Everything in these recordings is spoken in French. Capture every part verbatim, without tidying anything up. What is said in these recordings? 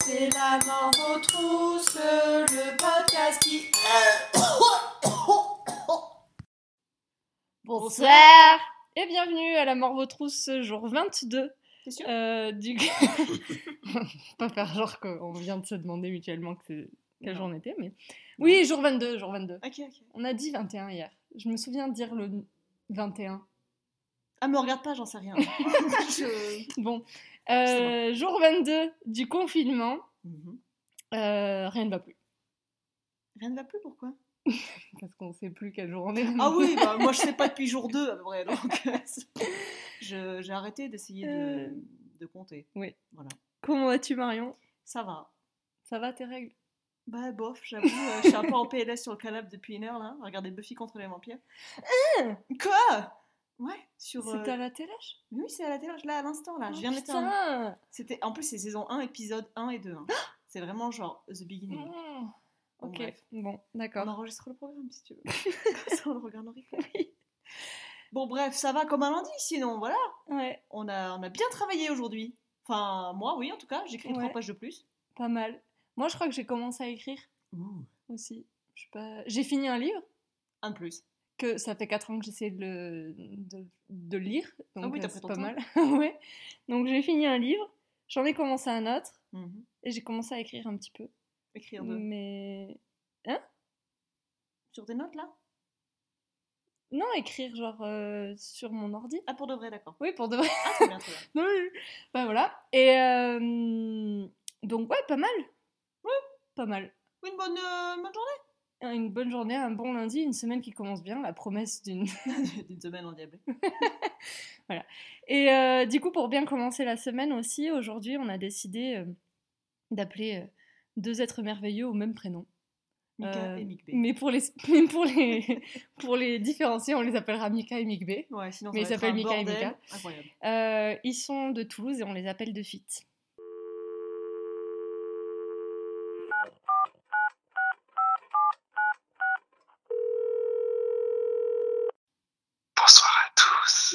c'est la mort aux trousses, le podcast qui... Bonsoir et bienvenue à la mort aux trousses, jour vingt-deux. C'est sûr euh, du... Pas faire genre qu'on vient de se demander mutuellement que c'est... quel jour on était, mais... Oui, jour vingt-deux, jour vingt-deux. Ok, ok. On a dit vingt et un hier. Je me souviens de dire le vingt et un. Ah, me regarde pas, j'en sais rien. Je... Bon, euh, jour vingt-deux du confinement, mm-hmm. euh, rien ne va plus. Rien ne va plus, pourquoi? Parce qu'on sait plus quel jour on est. Ah oui, bah, moi je sais pas depuis jour deux à peu près, donc je, j'ai arrêté d'essayer de, Euh... de compter. Oui. Voilà. Comment vas-tu, Marion? Ça va. Ça va, tes règles? Bah bof, j'avoue, euh, je suis un peu en P L S sur le canapé depuis une heure là, regarder Buffy contre les vampires. Euh Quoi? Ouais, sur... C'était euh... à la télé? Mais oui, c'est à la télé, là, à l'instant, là. Oh, je viens de mettre un... un... C'était... En plus, c'est saison un, épisode un et deux. Hein. C'est vraiment genre The Beginning. Oh, ok, bon, bref. bon, d'accord. On enregistre le programme, si tu veux. Ça, on le regarde en replay. Oui. Bon, bref, ça va comme un lundi, sinon, voilà. Ouais. On a, on a bien travaillé aujourd'hui. Enfin, moi, oui, en tout cas. J'écris trois ouais. pages de plus. Pas mal. Moi, je crois que j'ai commencé à écrire. Ouh. Aussi. Je sais pas... J'ai fini un livre. Un de plus. Que ça fait quatre ans que j'essaie de le, de, de le lire, donc ah oui, euh, t'as c'est pris ton pas temps. mal. Ouais. Donc j'ai fini un livre, j'en ai commencé un autre, mm-hmm. et j'ai commencé à écrire un petit peu. Écrire deux. Mais... Hein? Sur tes notes, là? Non, écrire genre euh, sur mon ordi. Ah, pour de vrai, d'accord. Oui, pour de vrai. Ah, très bien, très bien. Non, oui. Bah voilà. Et euh... donc ouais, pas mal. Oui. Pas mal. Une bonne, euh, bonne journée. Une bonne journée, un bon lundi, une semaine qui commence bien, la promesse d'une... d'une semaine endiablée. Voilà. Et euh, du coup, pour bien commencer la semaine aussi, aujourd'hui, on a décidé euh, d'appeler euh, deux êtres merveilleux au même prénom. Mika euh, et Mikbé. Mais pour les, mais pour les, pour les différencier, on les appellera Mika et Mikbé. Ouais, sinon ça mais va ils s'appellent Mika bordel. et Mika. Incroyable. Euh, ils sont de Toulouse et on les appelle de Fit. Bonsoir à tous.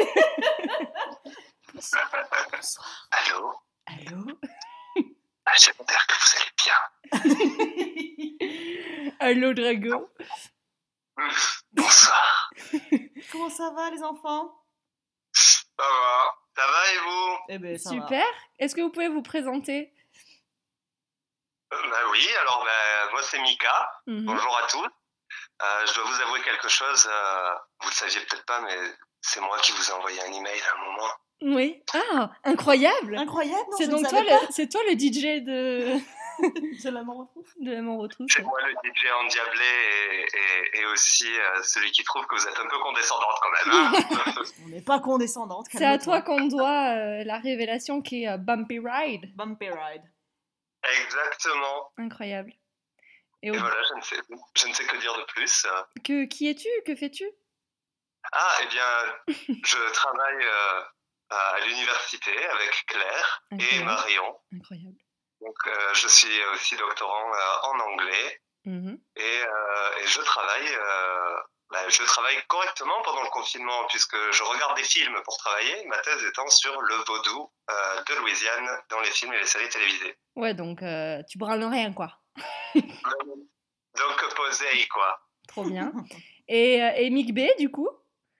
Bonsoir. Bonsoir. Allô? Allô? Ah, j'espère que vous allez bien. Allô, Drago. Bonsoir. Comment ça va, les enfants? Ça va. Ça va et vous? Eh ben, ça Super. va. Est-ce que vous pouvez vous présenter? euh, Bah oui, alors bah, moi c'est Mika. Mm-hmm. Bonjour à tous. Euh, je dois vous avouer quelque chose. Euh, vous le saviez peut-être pas, mais c'est moi qui vous ai envoyé un email à un moment. Oui. Ah, incroyable. Incroyable, non, c'est je donc ne toi, savais pas. le, c'est toi le D J de... de la mort aux trousses. De la mort aux trousses. C'est moi le D J endiablé et, et, et aussi euh, celui qui trouve que vous êtes un peu condescendante quand même. Hein. On n'est pas condescendante. C'est à toi qu'on doit euh, la révélation qui est euh, Bumpy Ride. Bumpy Ride. Exactement. Incroyable. Et, Et au... voilà, je ne, sais, je ne sais que dire de plus. Que, qui es-tu? Que fais-tu? Ah, eh bien, je travaille euh, à l'université avec Claire Incroyable. et Marion. Incroyable. Donc, euh, je suis aussi doctorant euh, en anglais mm-hmm. et, euh, et je travaille, euh, bah, je travaille correctement pendant le confinement puisque je regarde des films pour travailler. Ma thèse étant sur le vaudou euh, de Louisiane dans les films et les séries télévisées. Ouais, donc euh, tu branles rien, quoi. Donc, posé, quoi. Trop bien. Et, euh, et Mikbé, du coup?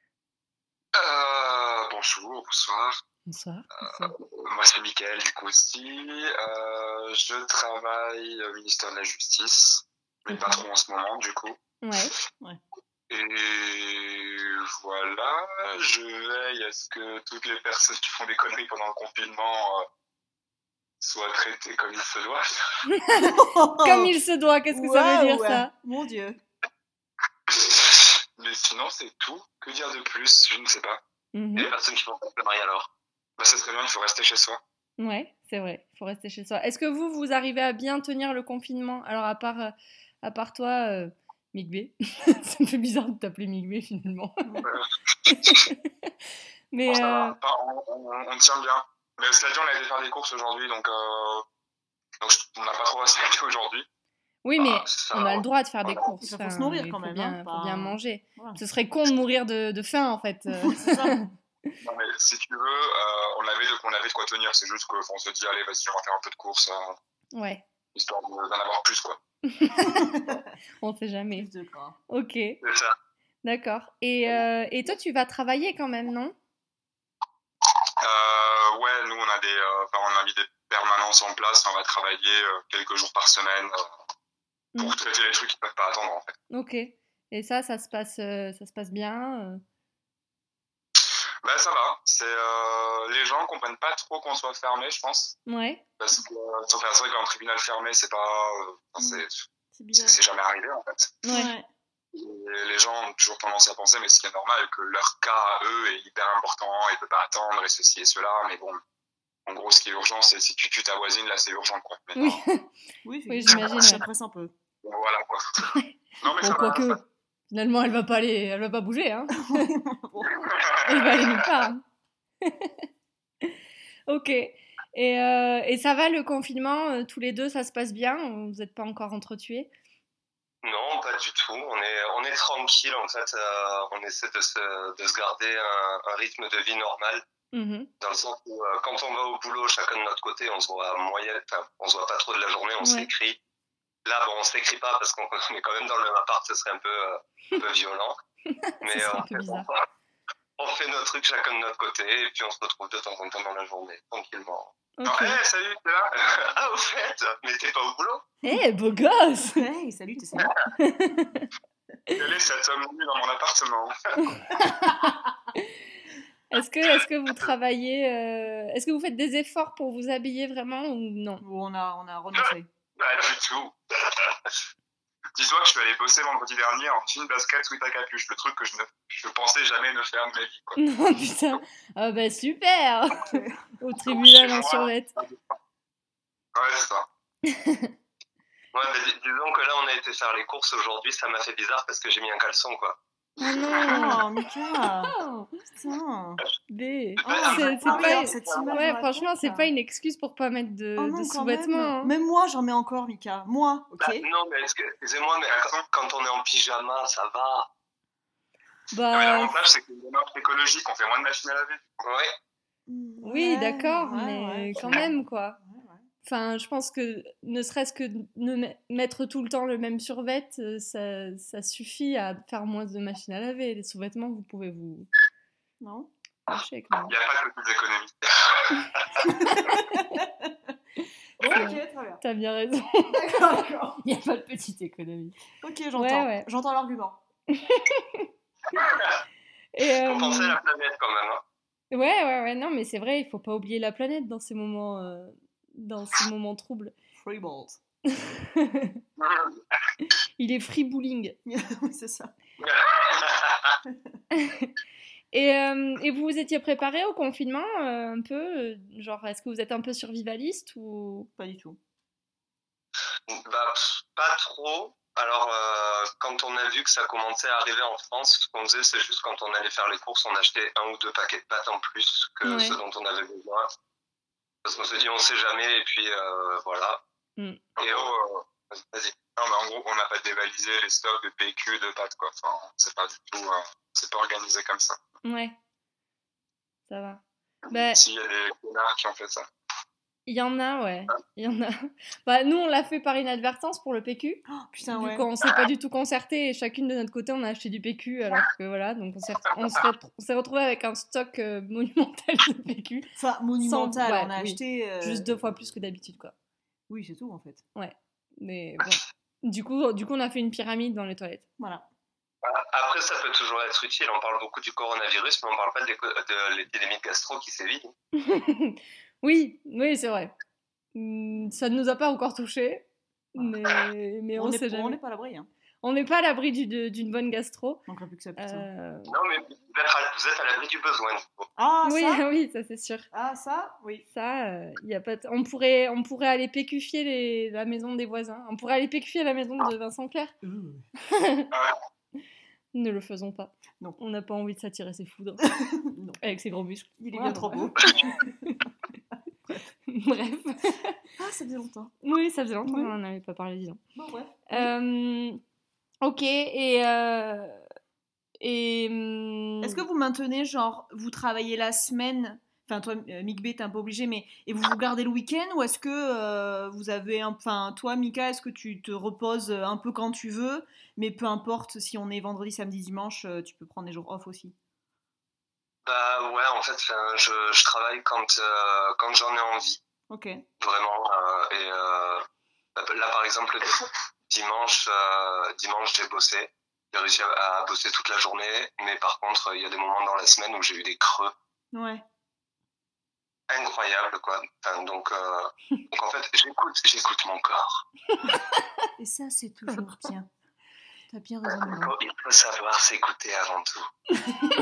Euh, bonjour, bonsoir. Bonsoir. Euh, moi, c'est Mickaël, du coup, aussi. Euh, je travaille au ministère de la Justice, mais pas trop en ce moment, du coup. Ouais. ouais. Et voilà, je veille à ce que toutes les personnes qui font des conneries pendant le confinement euh, soient traitées comme il se doit. Comme il se doit, qu'est-ce que wow, ça veut dire, ouais. ça? Mon Dieu. Mais sinon, c'est tout. Que dire de plus? Je ne sais pas. Mm-hmm. Et les personnes qui font le mari alors? Bah, ce serait bien, il faut rester chez soi. Ouais, c'est vrai, il faut rester chez soi. Est-ce que vous, vous arrivez à bien tenir le confinement? Alors, à part, euh, à part toi, euh, Mikbé. Ça me fait bizarre de t'appeler Mikbé, finalement. Mais bon, ça euh... va. Enfin, on, on, on tient bien. Mais cela dit, on a été faire des courses aujourd'hui, donc, euh... donc on n'a pas trop respecté aujourd'hui. Oui, mais ah, ça, on a le droit de faire des voilà. courses. Il faut se nourrir quand même. Il faut bien, hein, faut bien manger. Voilà. Ce serait con de mourir de, de faim, en fait. C'est ça. Non, mais si tu veux, euh, on, avait de, on avait de quoi tenir. C'est juste qu'on se dit, allez, vas-y, on va faire un peu de courses. Euh... Ouais. Histoire de- d'en avoir plus, quoi. On sait jamais. Plus de gras. Ok, C'est ça. d'accord. Et, euh, et toi, tu vas travailler quand même, non? Euh, ouais, nous, on a des, euh, enfin, on a mis des permanences en place. On va travailler euh, quelques jours par semaine euh, pour Mm. traiter les trucs qui peuvent pas attendre, en fait. Ok. Et ça, ça se passe, euh, ça se passe bien euh Ben, ça va. C'est, euh, les gens comprennent pas trop qu'on soit fermé, je pense. Ouais. Parce que, euh, c'est vrai qu'un tribunal fermé, c'est pas, euh, enfin, c'est, C'est c'est bizarre. c'est jamais arrivé, en fait. Ouais. Et les gens ont toujours tendance à penser, mais ce qui est normal, que leur cas à eux est hyper important, il peut pas attendre, et ceci et cela, mais bon, en gros, ce qui est urgent, c'est si tu tues ta voisine, là, c'est urgent, quoi. Mais Oui. non, Oui, Oui, effectivement, j'imagine, ça ouais. presse un peu. bon, voilà, quoi. Non, mais Bon, ça va, quoique, ça finalement, elle va pas aller, elle va pas bouger, hein. Bon. Elle va aller nulle part. hein. Ok. Et, euh, et ça va le confinement, euh, tous les deux, ça se passe bien? Vous n'êtes pas encore entretués? Non, pas du tout. On est, on est tranquille en fait. Euh, on essaie de se, de se garder un, un rythme de vie normal, Mhm. dans le sens où euh, quand on va au boulot, chacun de notre côté, on se voit moyen, enfin, on se voit pas trop de la journée, on Ouais. s'écrit. Là, bon, on s'écrit pas parce qu'on on est quand même dans le même appart, ce serait un peu, euh, un peu violent. Mais serait euh, un on, peu fait, bizarre. on fait nos trucs chacun de notre côté et puis on se retrouve de temps en temps dans la journée, tranquillement. Non, Ok. hey, salut, t'es là? Ah, au fait, mais t'es pas au boulot? Eh, beau gosse! Hey, salut, t'es salut. Quel est cet homme nu dans mon appartement? Est-ce que, est-ce que vous travaillez, euh, est-ce que vous faites des efforts pour vous habiller vraiment ou non? Ou on a, on a renoncé. Pas du tout. Dis-toi que je suis allé bosser vendredi dernier en jean basket sweat à capuche, le truc que je ne je pensais jamais ne faire de ma vie, quoi. Non, putain. Ah bah super! Ok. Au tribunal en Chez moi. survêt. Ouais, c'est ça. Ouais, mais dis- disons que là, on a été faire les courses aujourd'hui, ça m'a fait bizarre parce que j'ai mis un caleçon, quoi. Ah non! Oh, Mika. Oh, Putain. B. Oh, C'est- c'est ah oui, pas- alors cette image Ouais, dans la franchement, tête, c'est là. pas une excuse pour pas mettre de, Oh de non, quand sous-vêtements. même. hein. Même moi, j'en mets encore, Mika. Moi, ok. Bah, non, mais est-ce que- excusez-moi, mais quand, quand on est en pyjama, ça va. Non, mais Bah, l'avantage, c'est que c'est une démarche écologique, on fait moins de machines à laver. Ouais. oui, Ouais, d'accord, ouais, mais ouais, quand ouais. même, quoi. Ouais, ouais. Enfin, je pense que ne serait-ce que de ne me- mettre tout le temps le même survêt, euh, ça, ça suffit à faire moins de machines à laver. Les sous-vêtements, vous pouvez vous Non. lâcher quand Il n'y a pas de petites économies. Bon, C'est ok, vrai. très bien. T'as bien raison. D'accord, d'accord. Il n'y a pas de petite économie. Ok, j'entends. Ouais, ouais. J'entends l'argument. Et, euh, Faut penser à la planète quand même. Hein. ouais, ouais, ouais, non, mais c'est vrai, il faut pas oublier la planète dans ces moments, euh, dans ces moments troubles. Free balls. Il est free bowling. Oui, c'est ça. Et, euh, et vous vous étiez préparé au confinement euh, un peu euh, genre, est-ce que vous êtes un peu survivaliste ou... Pas du tout. Bah, pff, pas trop. Alors, euh, quand on a vu que ça commençait à arriver en France, ce qu'on faisait, c'est juste quand on allait faire les courses, on achetait un ou deux paquets de pâtes en plus que Ouais. ce dont on avait besoin. Parce qu'on s'est dit, on sait jamais, et puis euh, voilà. Mm. En Et gros, on- euh, vas-y. Non, mais en gros, on n'a pas dévalisé les stocks de P Q, de pâtes, quoi. Enfin, c'est pas du tout, euh, c'est pas organisé comme ça. Ouais, ça va. Bah, S'il y a des connards qui ont fait ça. il y en a, ouais, il y en a. Bah, nous, on l'a fait par inadvertance pour le P Q. Oh, putain, Du ouais. coup, on s'est pas du tout concerté et chacune de notre côté, on a acheté du P Q. Alors que voilà, donc on s'est on s'est retr- on s'est retrouvé avec un stock euh, monumental de P Q. Enfin, monumental. Sans- ouais, on a oui. acheté. euh, Juste deux fois plus que d'habitude, quoi. Oui, c'est tout, en fait. Mais bon. Du coup, du coup, on a fait une pyramide dans les toilettes. Voilà. Après, ça peut toujours être utile. On parle beaucoup du coronavirus, mais on parle pas de l'éco- de l'épidémie de gastro qui sévit. Oui, oui, c'est vrai. Hum, Ça ne nous a pas encore touchés, mais, mais on On sait n'est jamais. on n'est pas à l'abri. Hein. On n'est pas à l'abri du- de- d'une bonne gastro. Donc, plus que ça, putain. Euh, Non, mais vous êtes à, vous êtes à l'abri du besoin. Du coup. Ah, oui, ça oui, ça c'est sûr. Ah, ça Oui. Ça, euh, y a pas de- on, pourrait, on pourrait aller pécufier les... la maison des voisins. On pourrait aller pécufier la maison de Vincent Clerc. Ne le faisons pas. Non. On n'a pas envie de s'attirer ses foudres Non. avec ses gros muscles. Il est Voilà. bien trop beau. Bref. Ah, ça faisait longtemps. Oui, ça faisait longtemps Oui. qu'on n'avait pas parlé, disons. Bon, bref. Euh, ok, et... euh, et hum, Est-ce que vous maintenez, genre, vous travaillez la semaine, enfin toi, euh, Mick B, t'es un peu obligé, mais et vous vous gardez le week-end ou est-ce que euh, vous avez, un... enfin toi, Mika, est-ce que tu te reposes un peu quand tu veux, mais peu importe si on est vendredi, samedi, dimanche, euh, tu peux prendre des jours off aussi. Bah ouais, en fait, je, je travaille quand, euh, quand j'en ai envie. Ok. Vraiment. Euh, et euh, là, par exemple, dimanche, euh, dimanche j'ai bossé. J'ai réussi à, à bosser toute la journée. Mais par contre, il y a des moments dans la semaine où j'ai eu des creux. Ouais. Incroyables, quoi. Enfin, donc, euh, donc, en fait, j'écoute, j'écoute mon corps. Et ça, c'est toujours bien. T'as bien raison. Il faut, il faut savoir s'écouter avant tout.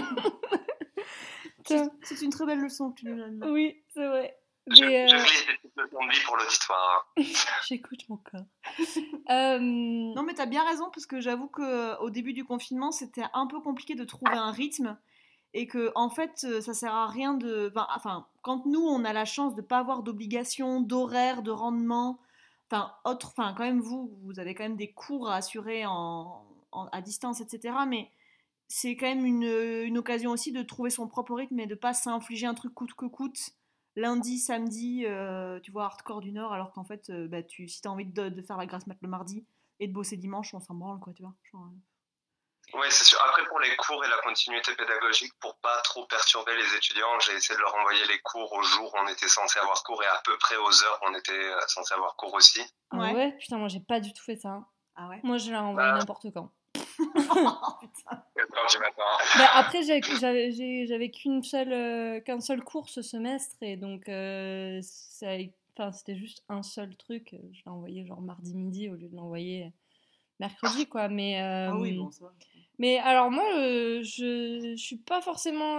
C'est, c'est une très belle leçon que tu nous donnes. Oui, c'est vrai. Je, Mais, je euh, lis des petites leçons de vie pour l'auditoire. Hein. J'écoute mon corps. Euh, Non, mais t'as bien raison, parce que j'avoue qu'au début du confinement, c'était un peu compliqué de trouver un rythme. Et que, en fait, ça sert à rien de. Enfin, quand nous, on a la chance de ne pas avoir d'obligation, d'horaire, de rendement. Enfin, autre. Enfin, quand même, vous, vous avez quand même des cours à assurer en, en- à distance, et cetera. Mais c'est quand même une, une occasion aussi de trouver son propre rythme et de pas s'infliger un truc coûte que coûte lundi, samedi, euh, tu vois, hardcore du Nord, alors qu'en fait, euh, bah, tu, si t'as envie de, de faire la grasse mat le mardi et de bosser dimanche, on s'en branle, quoi, tu vois. Genre, euh... Oui, c'est sûr. Après, pour les cours et la continuité pédagogique, pour pas trop perturber les étudiants, j'ai essayé de leur envoyer les cours au jour où on était censé avoir cours et à peu près aux heures où on était censé avoir cours aussi. Ah ouais. ouais Putain, moi j'ai pas du tout fait ça. Hein. Ah ouais. Moi je leur envoie bah... n'importe quand. Oh, putain. quatre heures du matin. Bah, après, j'avais, j'avais, j'ai- j'avais qu'une seule, euh, qu'un seul cours ce semestre et donc euh, ça, enfin, c'était juste un seul truc. Je l'ai envoyé genre mardi midi au lieu de l'envoyer mercredi, quoi. Mais, euh, ah oui, bon, ça va. Mais alors, moi, euh, je, je suis pas forcément.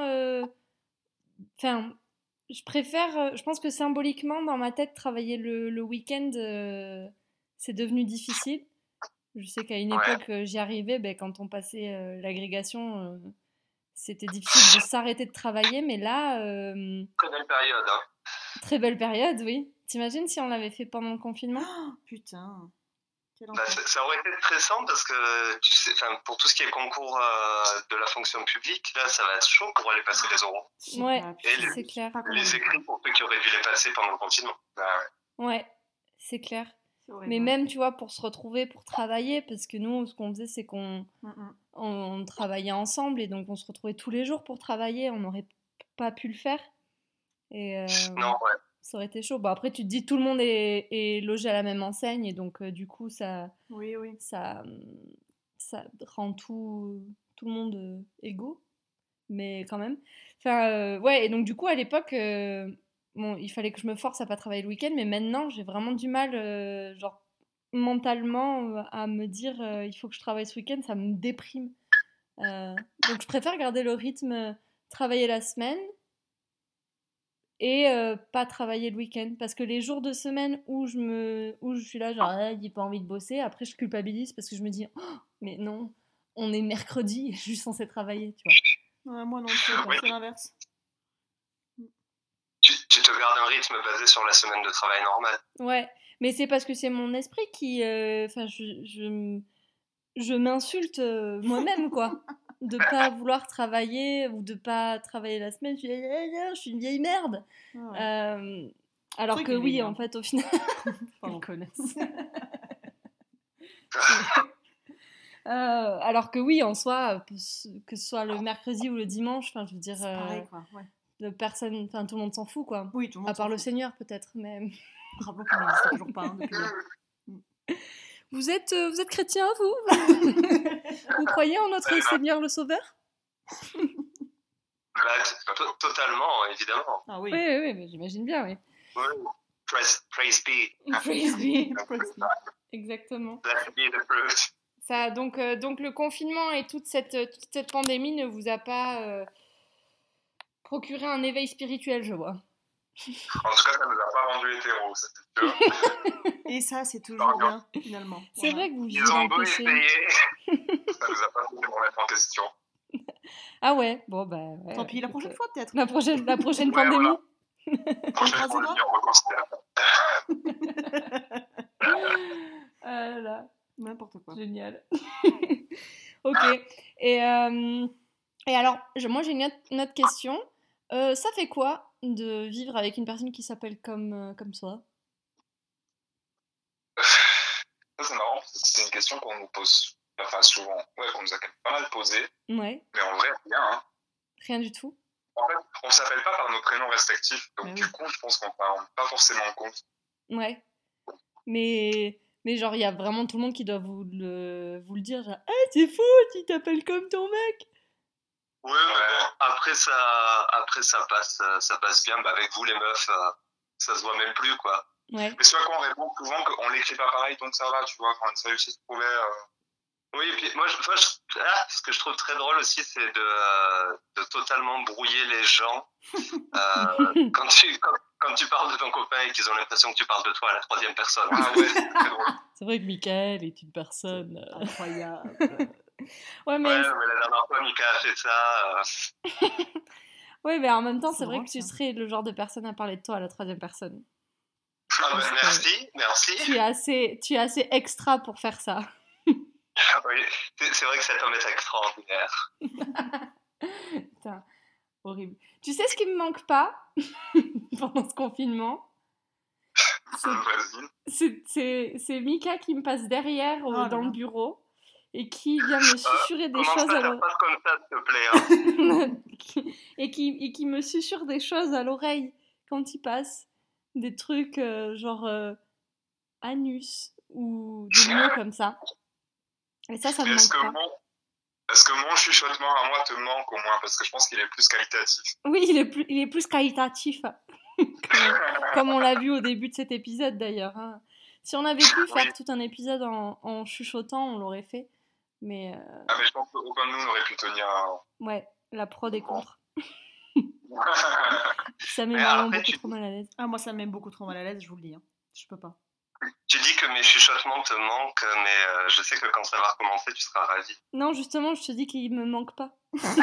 Enfin, euh, je préfère. Je pense que symboliquement, dans ma tête, travailler le, le week-end, euh, c'est devenu difficile. Je sais qu'à une ouais. époque, euh, j'y arrivais, ben, quand on passait euh, l'agrégation, euh, c'était difficile de s'arrêter de travailler, mais là... Euh, très belle période, hein. Très belle période, oui. T'imagines si on l'avait fait pendant le confinement ? Oh, putain. Bah, ça, ça aurait été stressant parce que, tu sais, pour tout ce qui est concours euh, de la fonction publique, là, ça va être chaud pour aller passer les oraux. Ouais, pas, et les, c'est clair. Les écrits pour ceux qui auraient dû les passer pendant le confinement. Bah, ouais. ouais, c'est clair. Mais même, tu vois, pour se retrouver, pour travailler, parce que nous, ce qu'on faisait, c'est qu'on mm-hmm. on, on travaillait ensemble et donc on se retrouvait tous les jours pour travailler. On n'aurait pas pu le faire. Et euh, non, ouais. Ça aurait été chaud. Bon, après, tu te dis, tout le monde est, est logé à la même enseigne et donc, euh, du coup, ça, oui, oui. ça, ça rend tout, tout le monde euh, égaux. Mais quand même. Enfin, euh, ouais, et donc, du coup, à l'époque... Euh, Bon, il fallait que je me force à pas travailler le week-end, mais maintenant j'ai vraiment du mal, euh, genre mentalement, euh, à me dire euh, il faut que je travaille ce week-end, ça me déprime. Euh, donc je préfère garder le rythme, euh, travailler la semaine et euh, pas travailler le week-end, parce que les jours de semaine où je me, où je suis là genre ah, j'ai pas envie de bosser, après je culpabilise parce que je me dis oh, mais non, on est mercredi, je suis censée travailler, tu vois. Ouais, moi non, c'est, oui. C'est l'inverse. Tu, tu te gardes un rythme basé sur la semaine de travail normale. Ouais, mais c'est parce que c'est mon esprit qui... Enfin, euh, je, je, je m'insulte euh, moi-même, quoi. De pas vouloir travailler ou de pas travailler la semaine. Je suis, je suis une vieille merde. Ouais. Euh, alors Truc que oui, bien. En fait, au final... Pardon. Connaisse. euh, alors que oui, en soi, que ce soit le mercredi ou le dimanche, enfin, je veux dire... C'est pareil, quoi, ouais. De personne, enfin tout le monde s'en fout quoi. Oui, tout le monde. À part le fout. Seigneur peut-être, mais. Rappelons qu'il n'existe toujours pas hein, depuis là. Vous êtes, euh, vous êtes chrétien vous Vous croyez en notre Seigneur le Sauveur bah, t- Totalement, évidemment. Ah oui. Oui, oui, oui mais j'imagine bien, oui. oui. Praise, praise be. Praise be. Praise be. Exactement. Blessed be the fruit. Ça, donc, euh, donc le confinement et toute cette, toute cette pandémie ne vous a pas euh, procurer un éveil spirituel, je vois. En tout cas, ça ne nous a pas rendu hétéros, ça c'est sûr. Et ça, c'est toujours bien, finalement. C'est vrai que vous vivez dans le péché. Ils ont beau essayer, ça ne nous a pas fait remettre en question. Ah ouais, bon bah... Ouais, Tant pis, la prochaine fois peut-être. La prochaine, la prochaine ouais, pandémie. Voilà. La prochaine pandémie, on reconsidère. Ah là là. N'importe quoi. Génial. Ok. Et... Euh... Et alors, je, moi j'ai une autre, une autre question. Euh, ça fait quoi de vivre avec une personne qui s'appelle comme, euh, comme toi? Ça, c'est marrant, parce que c'est une question qu'on nous pose, enfin souvent, ouais, qu'on nous a quand même pas mal posée, Ouais, mais en vrai, rien, hein. rien du tout. En fait, on s'appelle pas par nos prénoms respectifs, donc Mais du oui. coup, je pense qu'on ne rend pas forcément compte. Ouais. Mais, mais genre, il y a vraiment tout le monde qui doit vous le, vous le dire. Genre, ah, c'est fou, tu t'appelles comme ton mec. Oui, mais Ouais. bon, après ça, après ça passe, euh, ça passe bien. Bah, avec vous les meufs, euh, ça se voit même plus, quoi. Ouais. Mais c'est vrai qu'on répond souvent qu'on l'écrit pas pareil, donc ça va, tu vois, quand ça réussit à trouver. Euh... Oui, et puis moi, je, moi, je- ah, ce que je trouve très drôle aussi, c'est de, euh, de totalement brouiller les gens. Euh, quand tu, quand, quand tu parles de ton copain et qu'ils ont l'impression que tu parles de toi à la troisième personne. Ah ouais, c'est très drôle. C'est vrai que Michael est une personne. euh, Incroyable. Ouais, mais, Ouais, mais la dernière fois, Mika a fait ça. euh, ouais, mais en même temps, C'est c'est vrai drôle, que tu ça. serais le genre de personne à parler de toi à la troisième personne. Ah, bah, Parce que- merci, merci. Tu es assez, tu es assez extra pour faire ça. Oui, c'est c'est vrai que cet homme est extraordinaire. Putain, horrible. Tu sais ce qui me manque pas pendant ce confinement? C'est- Vas-y. C'est- C'est c'est Mika qui me passe derrière au- Oh là dans là. le bureau et qui vient me susurrer des Commence choses pas à à faire l'oreille. pas comme ça, s'il te plaît. Hein. et, qui, et qui me susurre des choses à l'oreille quand il passe. Des trucs euh, genre euh, anus ou des mots comme ça. Et ça, ça me Est-ce manque que, pas. mon... Est-ce que mon chuchotement à moi te manque au moins? Parce que je pense qu'il est plus qualitatif. Oui, il est plus, il est plus qualitatif. comme, comme on l'a vu au début de cet épisode d'ailleurs. Hein. Si on avait pu faire Oui. tout un épisode en, en chuchotant, on l'aurait fait. Mais euh, Ah, mais je pense qu'aucun de nous n'aurait pu tenir un. ouais, la prod est contre. Ça met Mais vraiment après, beaucoup tu- trop mal à l'aise. Ah, moi, ça me met beaucoup trop mal à l'aise, je vous le dis. Hein. Je peux pas. Tu dis que mes chuchotements te manquent, mais euh, je sais que quand ça va recommencer, tu seras ravi. Non, justement, je te dis qu'il me manque pas.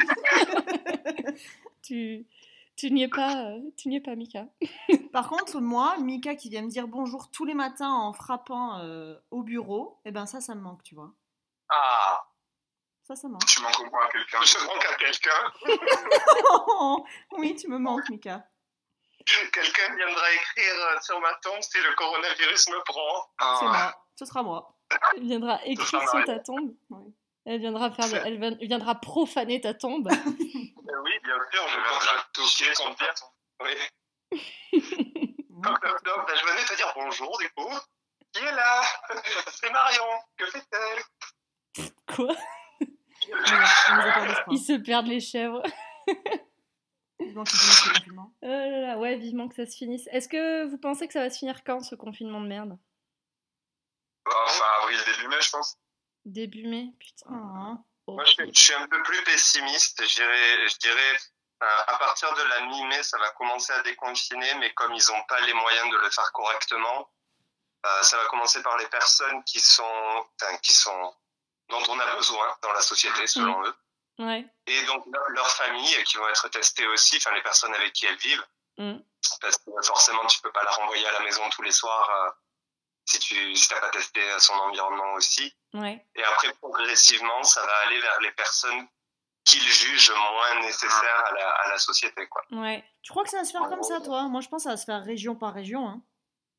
tu, tu n'y es pas, euh, tu n'y es pas, Mika. Par contre, moi, Mika qui vient me dire bonjour tous les matins en frappant euh, au bureau, eh ben ça, ça me manque, tu vois. Ah, Ça, ça manque. Tu manques au moins à quelqu'un. Je manque à quelqu'un. Oui, tu me manques, Mika. quelqu'un viendra écrire euh, sur ma tombe si le coronavirus me prend. C'est Ah. moi. Ce sera moi. Elle viendra écrire sur ta tombe. Ouais. Elle viendra faire, de- elle vien- viendra profaner ta tombe. Euh, oui, bien sûr, Je je viendrai viendrai toquer son son bien. bâton. Oui. Donc, donc, donc, ben, je venais te dire bonjour, du coup. Qui est là? C'est Marion. Que fait-elle? Quoi? On nous a- on nous a perdu, je crois. Ils se perdent les chèvres. Vivement qu'il finisse le confinement. Oh là là, ouais, vivement que ça se finisse. Est-ce que vous pensez que ça va se finir quand, ce confinement de merde? Enfin, avril, début mai, je pense. Début mai? Putain. Ah. Moi, je, suis- je suis un peu plus pessimiste. Je dirais, je dirais euh, à partir de la mi-mai, ça va commencer à déconfiner, mais comme ils n'ont pas les moyens de le faire correctement, euh, ça va commencer par les personnes qui sont, enfin, qui sont, dont on a besoin dans la société, selon Mm. eux. Ouais. Et donc, leur- leurs familles qui vont être testées aussi, enfin, les personnes avec qui elles vivent. Mm. Parce que forcément, tu peux pas la renvoyer à la maison tous les soirs euh, si tu si t'as pas testé son environnement aussi. Ouais. Et après, progressivement, ça va aller vers les personnes qu'ils jugent moins nécessaires à la, à la société, quoi. Ouais. Tu crois que ça va se faire comme ça, toi? Moi, je pense que ça va se faire région par région. Hein.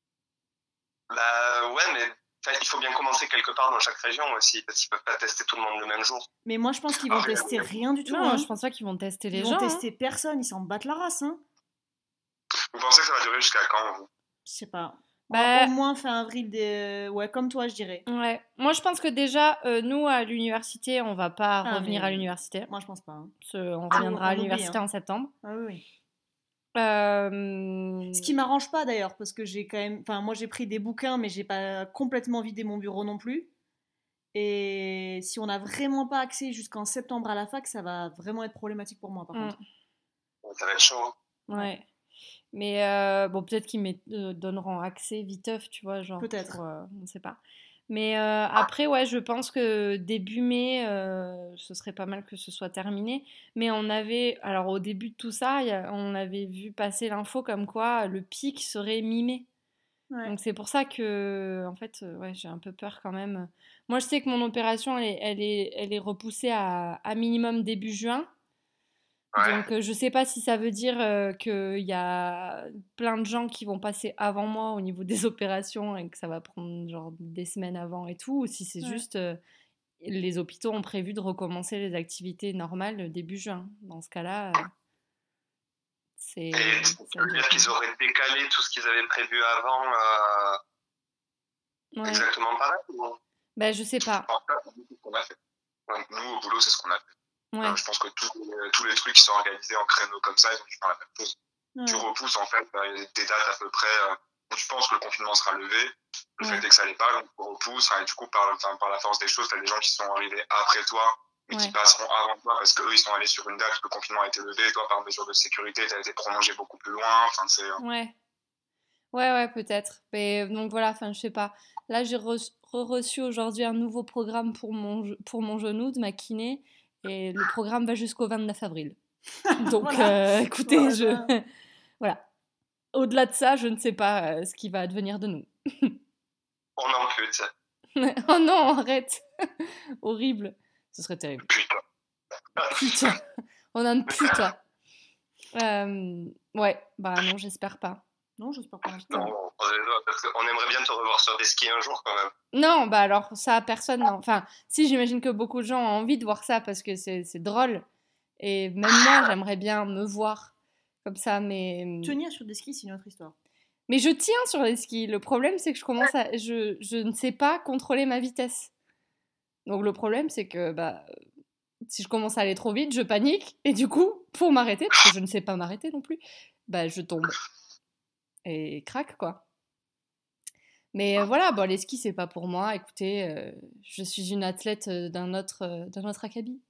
Bah ouais, mais enfin, il faut bien commencer quelque part dans chaque région aussi, parce qu'ils peuvent pas tester tout le monde le même jour. Mais moi, je pense qu'ils vont Ah, tester rien du tout. Non, hein. je pense pas qu'ils vont tester les Ils gens. vont hein. tester personne, ils s'en battent la race. Hein. Vous pensez que ça va durer jusqu'à quand, vous? Je sais pas. Bah- Au moins fin avril, des... ouais, comme toi, je dirais. Ouais. Moi, je pense que déjà, euh, nous, à l'université, on va pas Ah, revenir mais- à l'université. Moi, je pense pas. Hein. Ce- On Ah, reviendra on à oublie, l'université hein. en septembre. Ah oui, oui. Euh... Ce qui m'arrange pas d'ailleurs, parce que j'ai quand même. Enfin, moi, j'ai pris des bouquins, mais j'ai pas complètement vidé mon bureau non plus. Et si on n'a vraiment pas accès jusqu'en septembre à la fac, ça va vraiment être problématique pour moi, par Mm. contre. Ça va être chaud. Ouais. Mais euh, bon, peut-être qu'ils met- euh, donneront accès viteuf, tu vois, genre. Peut-être. pour, euh, on sait pas. Mais euh, après, ouais, je pense que début mai, euh, ce serait pas mal que ce soit terminé. Mais on avait, alors au début de tout ça, il y a- on avait vu passer l'info comme quoi le pic serait mi-mai. Ouais. Donc c'est pour ça que, en fait, euh, ouais, j'ai un peu peur quand même. Moi, je sais que mon opération, elle est, elle est, elle est repoussée à, à minimum début juin. Ouais. Donc, euh, je sais pas si ça veut dire euh, qu'il y a plein de gens qui vont passer avant moi au niveau des opérations et que ça va prendre genre des semaines avant et tout, ou si c'est Ouais. juste euh, les hôpitaux ont prévu de recommencer les activités normales début juin. Dans ce cas-là, euh, c'est. Et ça tu veux doit dire être- qu'ils auraient décalé tout ce qu'ils avaient prévu avant euh, Ouais. exactement pareil ou... Ben, je sais pas. En fait, c'est ce qu'on a fait. Ouais, nous, au boulot, c'est ce qu'on a fait. Ouais. Euh, je pense que tous les, tous les trucs qui sont organisés en créneaux comme ça, ils ont dû faire la même chose. Ouais. Tu repousses, en fait, euh, il y a des dates à peu près euh, où tu penses que le confinement sera levé. Le Ouais. fait est que ça l'est pas, donc tu repousses. Hein, et du coup, par, enfin, par la force des choses, tu as des gens qui sont arrivés après toi et Ouais. qui passeront avant toi parce qu'eux, ils sont allés sur une date où le confinement a été levé. Et toi, par mesure de sécurité, tu as été prolongé beaucoup plus loin. Enfin, c'est... euh, Ouais. Ouais, ouais, peut-être. Mais donc voilà, enfin, je sais pas. Là, j'ai re- reçu aujourd'hui un nouveau programme pour mon, ge- pour mon genou de ma kiné. Et le programme va jusqu'au vingt-neuf avril. Donc, Voilà. euh, écoutez, Voilà. je... voilà. Au-delà de ça, je ne sais pas euh, ce qui va advenir de nous. On en pute. Oh non, arrête. Horrible. Ce serait terrible. Putain. Putain. On a une putain. Euh, ouais, bah non, j'espère pas. Non, j'espère pas. Non, on, parce qu'on aimerait bien te revoir sur des skis un jour quand même. Non, bah alors ça, personne, non. Enfin, si, j'imagine que beaucoup de gens ont envie de voir ça parce que c'est c'est drôle. Et même moi, j'aimerais bien me voir comme ça, mais... Tenir sur des skis, c'est une autre histoire. Mais je tiens sur les skis. Le problème, c'est que je commence à... Je, je ne sais pas contrôler ma vitesse. Donc le problème, c'est que bah, si je commence à aller trop vite, je panique. Et du coup, pour m'arrêter, parce que je ne sais pas m'arrêter non plus, bah je tombe. Et craque, quoi. Mais euh, voilà, bon, les skis, c'est pas pour moi. Écoutez, euh, je suis une athlète euh, d'un autre, euh, d'un autre acabit.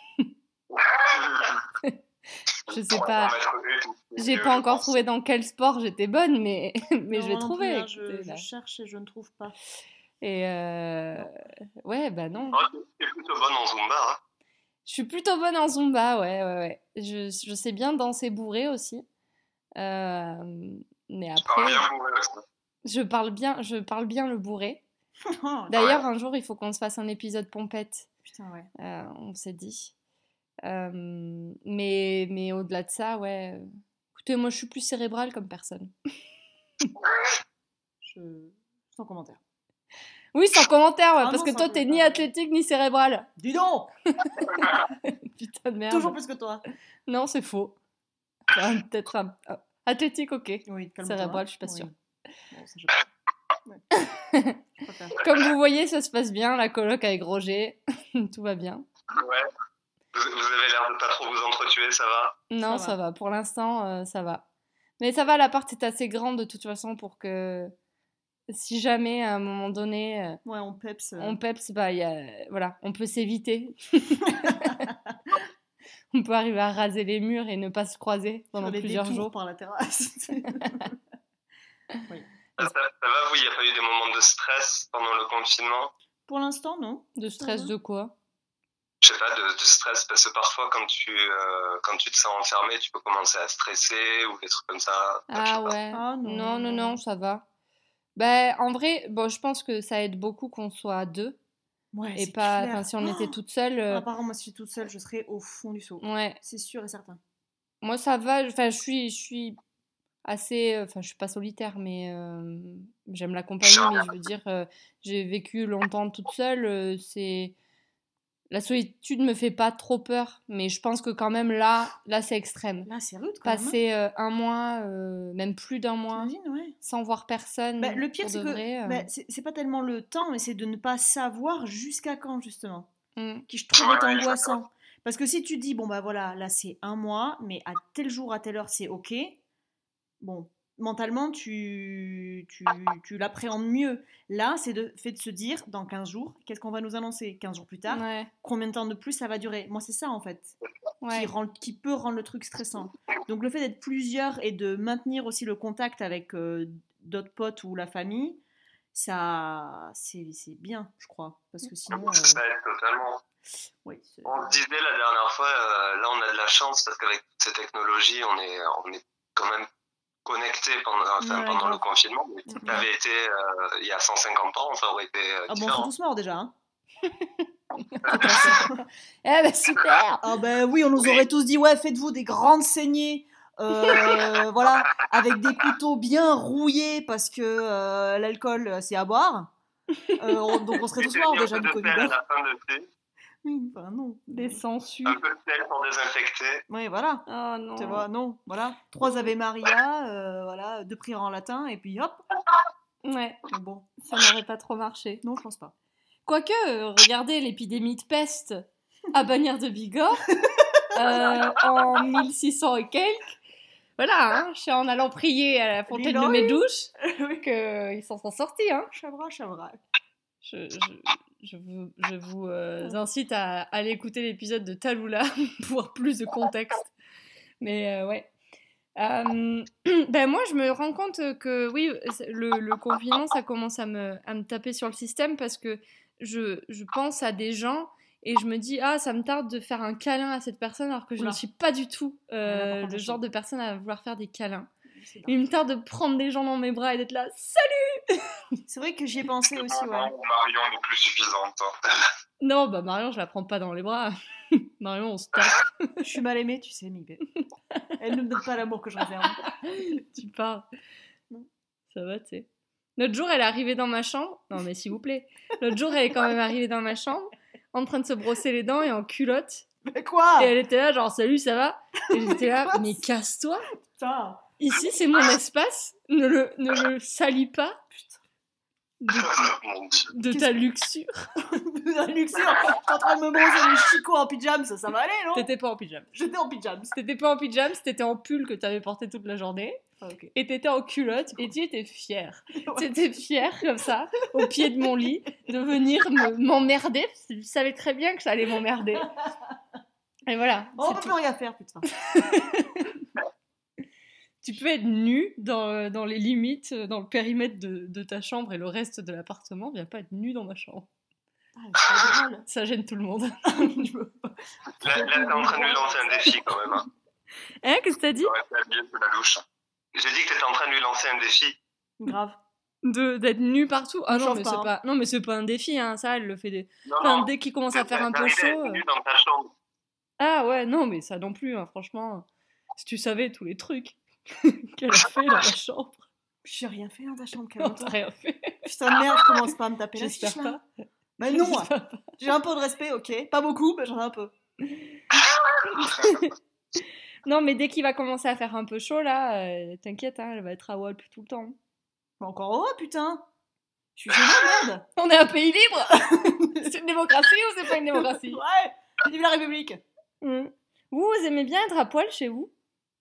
Je sais pas, j'ai pas encore trouvé dans quel sport j'étais bonne, mais, mais Non, je vais moi non trouver. plus, hein, écoutez, je, là. je cherche et je ne trouve pas. Et euh... ouais, bah non. Oh, tu es plutôt bonne en Zumba. Hein. Je suis plutôt bonne en Zumba, ouais, ouais, ouais. Je, je sais bien danser bourré aussi. Euh, mais Tu parles après, bien bourré aussi. je parle bien, je parle bien le bourré. Oh, D'ailleurs, un jour, il faut qu'on se fasse un épisode pompette. putain, ouais. Euh, on s'est dit. Euh, mais mais au-delà de ça, ouais. euh, Écoutez, moi, je suis plus cérébrale comme personne. Je... Sans commentaire. Oui, sans commentaire, ouais, Ah parce non, que sans toi, t'es ni commentaire. athlétique ni cérébrale. Dis donc. Putain de merde. Toujours plus que toi. Non, c'est faux. Enfin, peut-être un... ah, athlétique, ok. Oui, calme-toi. Cérébrale, je suis pas Oui. sûre. Bon, ça, je... Ouais. Je préfère. Comme vous voyez, ça se passe bien, la coloc avec Roger. Tout va bien. Ouais. Vous, vous avez l'air de pas trop vous entretuer, ça va? Non, Ça ça va. va. Pour l'instant, euh, ça va. Mais ça va, l'appart est assez grande de toute façon pour que si jamais à un moment donné euh, Ouais, on peps. euh, on peps, bah, y a... voilà, on peut s'éviter. On peut arriver à raser les murs et ne pas se croiser pendant faire des plusieurs détours jours. par la terrasse. Oui. Ça, ça va, vous? Il n'y a pas eu des moments de stress pendant le confinement? Pour l'instant, non. De stress va. de quoi? Je sais pas, de, de stress, parce que parfois, quand tu, euh, quand tu te sens enfermé, tu peux commencer à stresser ou des trucs comme ça. Je sais Ah pas. ouais. Ah non. Non, non, non, ça va. Ben, en vrai, bon, je pense que ça aide beaucoup qu'on soit à deux. Ouais, Et c'est pas, clair. enfin, si on était Oh toute seule. euh, Ah, par contre, moi, si je suis toute seule, je serais au fond du seau. Ouais. C'est sûr et certain. Moi, ça va. Enfin, je suis, je suis assez. euh, Enfin, je suis pas solitaire, mais euh, j'aime la compagnie. Mais je veux dire, euh, j'ai vécu longtemps toute seule. euh, c'est la solitude me fait pas trop peur, mais je pense que quand même là, là, c'est extrême. Là, c'est rude quand même. hein. Passer euh, un mois, euh, même plus d'un mois, T'imagines, ouais. sans voir personne. Bah, le pire, pour c'est de que vrai, euh, bah, c'est c'est pas tellement le temps, mais c'est de ne pas savoir jusqu'à quand, justement. mm. Qui je trouve est Ouais, angoissant. Parce que si tu dis, bon, bah voilà, là, c'est un mois, mais à tel jour, à telle heure, c'est OK. Bon, mentalement, tu, tu, tu l'appréhendes mieux. Là, c'est de fait de se dire, dans quinze jours, qu'est-ce qu'on va nous annoncer quinze jours plus tard, Ouais, combien de temps de plus ça va durer. Moi, c'est ça, en fait, ouais. qui, rend, qui peut rendre le truc stressant. Donc, le fait d'être plusieurs et de maintenir aussi le contact avec euh, d'autres potes ou la famille, ça, c'est c'est bien, je crois. Parce que sinon... euh, Ça aide totalement. oui, c'est- On se disait la dernière fois, euh, là on a de la chance parce qu'avec ces technologies, on est, on est quand même connecté pendant, enfin, Ouais, pendant grave. le confinement. Mais si Mhm. ça avait été euh, il y a cent cinquante ans, ça aurait été euh, Ah bon, on serait différent. tous morts déjà. Hein. Eh ben super. Ah ben oui, on nous aurait tous dit, ouais, faites-vous des grandes saignées, euh, voilà, avec des couteaux bien rouillés parce que euh, l'alcool, c'est à boire. Euh, on- donc on serait tous morts déjà du Covid. À hein. la fin de Oui, enfin non. Des sangsues. un peu de sel pour désinfecter. Oui, voilà. Oh non. Tu vois, non, voilà. Trois Ave Maria, euh, voilà, deux prières en latin, et puis hop. Ouais, Mais bon, ça n'aurait pas trop marché. non, je pense pas. Quoique, euh, regardez l'épidémie de peste à Bagnères de Bigorre euh, en mille six cents et quelques. Voilà, hein, c'est en allant prier à la fontaine de Médouche Oui. qu'ils s'en sont sortis. Hein. Chavra, chavra. Je, je, je vous, je vous euh, incite à, à aller écouter l'épisode de Talula pour avoir plus de contexte. Mais euh, ouais. Euh, ben moi, je me rends compte que oui, le, le confinement, ça commence à me, à me taper sur le système parce que je, je pense à des gens et je me dis, ah, ça me tarde de faire un câlin à cette personne alors que je Oula. ne suis pas du tout euh, Ouais, le genre de personne à vouloir faire des câlins. C'est Il me tarde de prendre des gens dans mes bras et d'être là, salut. C'est vrai que j'y ai pensé aussi, ouais. Marion n'est plus suffisante. hein. Non, bah Marion, je la prends pas dans les bras. Marion, on se tape. Je suis mal aimée, tu sais, Miguel. Elle ne me donne pas l'amour que je réserve. Tu pars. Ça va, tu sais. L'autre jour, elle est arrivée dans ma chambre. Non, mais s'il vous plaît. L'autre jour, elle est quand même arrivée dans ma chambre, en train de se brosser les dents et en culotte. Mais quoi? Et elle était là, genre, salut, ça va? Et j'étais là, mais casse-toi. Putain. Ici, c'est mon espace. Ne le, ne le salis pas. De, Mon Dieu. de ta luxure. La luxure. T'es en train de me brosser les chicots en pyjama, ça, ça va aller, non? T'étais pas en pyjama. J'étais en pyjama. T'étais pas en pyjama, t'étais en pull que t'avais porté toute la journée. Ah, ok. Et t'étais en culotte et tu étais fière. T'étais fière, comme ça, au pied de mon lit, de venir me- m'emmerder. Parce que tu savais très bien que ça allait m'emmerder. Et voilà. Oh, on c'est peut tout. plus rien faire, putain. Tu peux être nu dans, dans les limites, dans le périmètre de, de ta chambre et le reste de l'appartement. Viens pas être nu dans ma chambre. Ah, c'est drôle. Ça gêne tout le monde. Je veux- Là, là t'es en train de lui lancer un défi quand même. Hein. Hein, qu'est-ce que t'as dit? J'aurais été habillé sous la douche. J'ai dit que t'étais en train de lui lancer un défi. Grave. De, d'être nu partout? Ah non, Chauffe mais pas, c'est hein. pas, non, mais c'est pas un défi, hein. Ça, elle le fait des. Non, Enfin, non. dès qu'il commence à faire un peu T'arrives à chaud. être euh, nu dans ta chambre. Ah ouais, non, mais ça non plus, hein, franchement. Si tu savais tous les trucs qu'elle a fait dans la chambre. J'ai rien fait dans ta chambre, Non, calme-toi. t'as rien fait. Putain, merde, commence pas à me taper la J'espère fiche, là. pas. Bah non, J'espère pas. j'ai un peu de respect, ok. Pas beaucoup, mais j'en ai un peu. Non, mais dès qu'il va commencer à faire un peu chaud, là, euh, t'inquiète, hein, elle va être à Walp tout le temps. Mais encore heureux, putain. Je suis génial, merde. On est un pays libre. C'est une démocratie ou c'est pas une démocratie? Ouais, vive la République. Mm. Vous, vous aimez bien être à poil chez vous?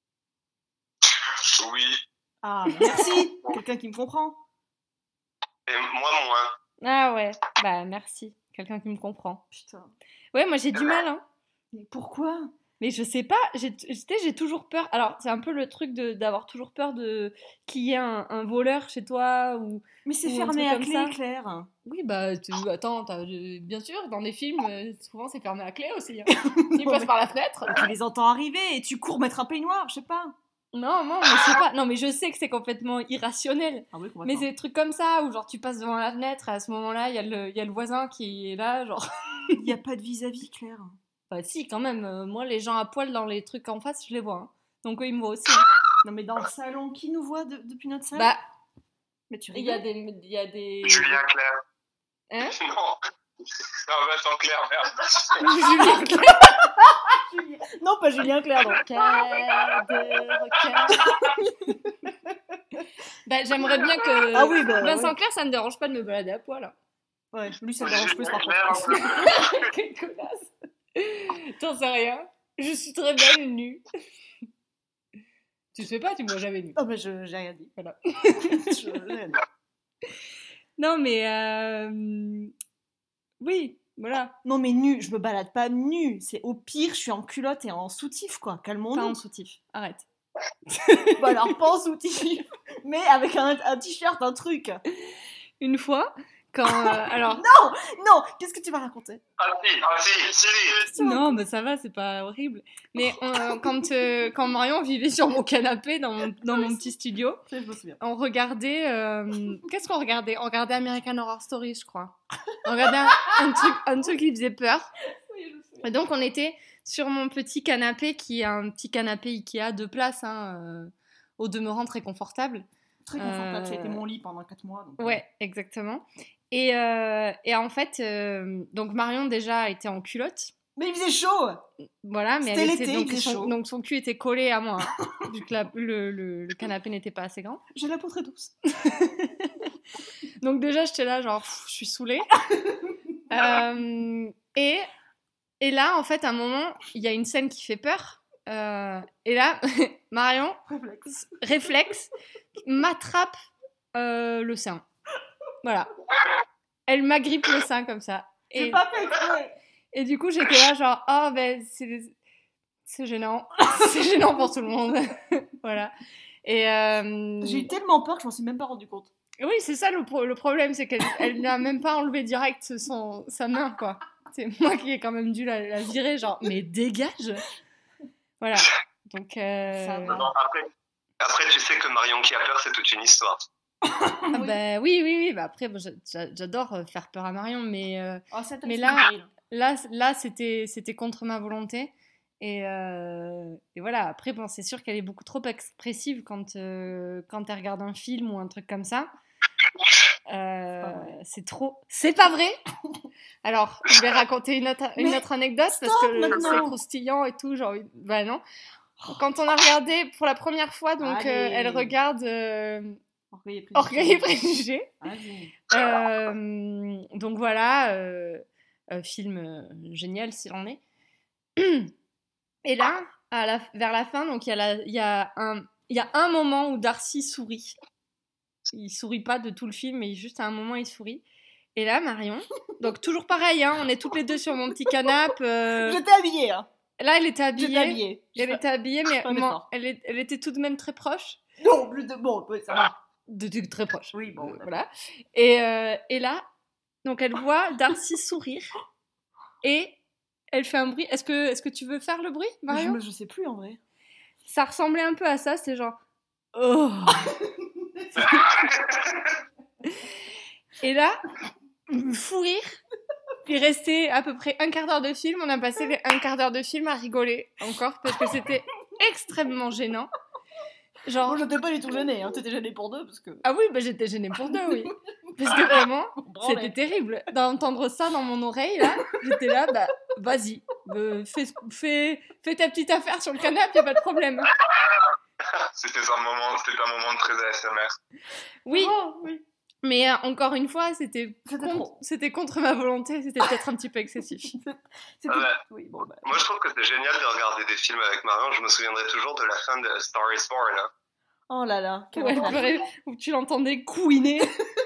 Oui. Ah, merci. Quelqu'un qui me comprend. Et moi, moins. Ah ouais, bah merci. Quelqu'un qui me comprend. Putain. Ouais, moi j'ai du mal, hein. Mais pourquoi? Mais je sais pas, j'ai, tu sais, j'ai toujours peur. Alors, c'est un peu le truc de, d'avoir toujours peur de qu'il y ait un, un voleur chez toi ou... Mais c'est Ou un fermé truc à comme clé, ça. Claire. Oui, bah, tu... attends, t'as- euh, bien sûr, dans des films, euh, souvent c'est fermé à clé aussi. Hein. Tu passes par la fenêtre. Tu les entends arriver et tu cours mettre un peignoir, je sais pas. Non, non, mais je sais pas. Non, mais je sais que c'est complètement irrationnel. Ah oui, Mais complètement. c'est des trucs comme ça, où genre tu passes devant la fenêtre et à ce moment-là, il y, a le- il y a le voisin qui est là, genre... Il n'y a pas de vis-à-vis, Claire. Bah si, quand même, euh, moi les gens à poil dans les trucs en face, je les vois. Hein. Donc eux, ils me voient aussi. Hein. Non, mais dans le salon, qui nous voit de- depuis notre salle? Bah, Mais tu il y a rigoles. des... Il y a des... Julien Claire. Hein? Non. Non, Vincent Claire, merde. Julien Clerc. Julien- Non, pas Julien Claire, donc. Cas de requin. Bah, j'aimerais bien que... Ah oui, bah, Vincent ouais. Clair, ça ne dérange pas de me balader à poil. Hein. Ouais, lui, ça le dérange plus, par Julien contre. Claire, Quelle connasse. T'en sais rien. Je suis très belle nue. Tu sais pas, tu me vois jamais nue. Non, mais je j'ai rien dit. Voilà. Je- j'ai rien dit. Non, mais... euh, Oui, voilà. Non, mais nu, je me balade pas nu. C'est au pire, je suis en culotte et en soutif, quoi. Pas Calmons-nous. en soutif. Arrête. Bah alors, pas en soutif, mais avec un, un t-shirt, un truc. Une fois, quand, euh, alors, Non, non, qu'est-ce que tu vas raconter? Ah si, ah si, si, si. non, bah ça va, c'est pas horrible. Mais on- quand, euh, quand Marion vivait sur mon canapé dans mon, dans mon petit studio, Je me souviens. on regardait. euh, Qu'est-ce qu'on regardait? On regardait American Horror Story, je crois. On regardait un, un truc, un truc qui faisait peur. Et donc, on était sur mon petit canapé, qui est un petit canapé Ikea, deux places, hein, euh, au demeurant très confortable. Très confortable, Euh, ça a été mon lit pendant quatre mois. Donc... Ouais, exactement. Et, euh, et en fait, euh, donc Marion déjà était en culotte. Mais il faisait chaud. Voilà, mais C'était elle l'été, était, il donc, faisait son, chaud. donc son cul était collé à moi, hein, vu que la- le, le, le canapé n'était pas assez grand. J'ai la peau très douce. Donc déjà, j'étais là, genre, pff, je suis saoulée. Euh, et, et là, en fait, à un moment, il y a une scène qui fait peur. Euh, et là, Marion, Réflexe. réflexe, m'attrape euh, le sein. Voilà. Elle m'agrippe le sein comme ça. J'ai Et, pas fait exprès. et du coup, j'étais là, genre, oh, ben, c'est, c'est gênant. C'est gênant pour tout le monde. Voilà. Et. euh, J'ai eu tellement peur que je m'en suis même pas rendu compte. Oui, c'est ça le, pro- le problème, c'est qu'elle elle n'a même pas enlevé direct son, sa main, quoi. C'est moi qui ai quand même dû la, la virer, genre, mais dégage. Voilà. Donc, euh... Ça va. Non, après, après, tu sais que Marion qui a peur, c'est toute une histoire. ah bah, oui, oui, oui. Bah, après, bon, j'a- j'a- j'adore euh, faire peur à Marion, mais euh, Oh, ça t'a Mais fait là- mal. là, là c'était, c'était contre ma volonté. Et, euh, et voilà, après, bon, c'est sûr qu'elle est beaucoup trop expressive quand, euh, quand elle regarde un film ou un truc comme ça. Euh, pas vrai. c'est trop. C'est pas vrai. Alors, je vais raconter une autre, une Mais autre anecdote parce stop que maintenant. c'est croustillant et tout. Genre, bah non. Quand on a regardé pour la première fois, donc euh, Allez. elle regarde euh, Orgueil et préjugé. Orgueil et préjugés. Vas-y. Euh, donc voilà, euh, euh, film euh, génial s'il en est. Et là, à la, vers la fin, donc il y a la- il y a un, il y a un moment où Darcy sourit. Il sourit pas de tout le film, mais juste à un moment il sourit. Et là, Marion, donc toujours pareil, hein, on est toutes les deux sur mon petit canapé. euh, J'étais habillée, hein. Là, elle était habillée. J'étais habillée. Elle était habillée, mais fais un bon, effort. elle, est- elle était tout de même très proche. Non, plus de... Bon, oui, ça va. De, de- très proche. Oui, bon. Euh, voilà. Et, euh, et là, donc elle voit Darcy sourire et elle fait un bruit. Est-ce que, est-ce que tu veux faire le bruit, Je, Marion? me- je sais plus, en vrai. Ça ressemblait un peu à ça, c'était genre... Oh. Et là, fou rire. Il restait à peu près un quart d'heure de film. On a passé les un quart d'heure de film à rigoler encore parce que c'était extrêmement gênant. Genre, Bon, j'étais pas du tout gênée, hein. T'étais gênée pour deux, parce que... ah oui, bah j'étais gênée pour deux, oui. Parce que vraiment, Branlait. c'était terrible. D'entendre ça dans mon oreille, là, j'étais là, bah vas-y, euh, fais, fais, fais ta petite affaire sur le canapé, y'a pas de problème. C'était un moment, c'était un moment très A S M R. Oui, Oh, oui. mais euh, encore une fois, c'était C'était contre, trop. c'était contre ma volonté, c'était peut-être un petit peu excessif. C'était... Ouais. Oui, bon, bah... Moi, je trouve que c'est génial de regarder des films avec Marion. Je me souviendrai toujours de la fin de A Star is Born. Hein. Oh là là, quel Où, elle enfer. pleurait, où tu l'entendais couiner.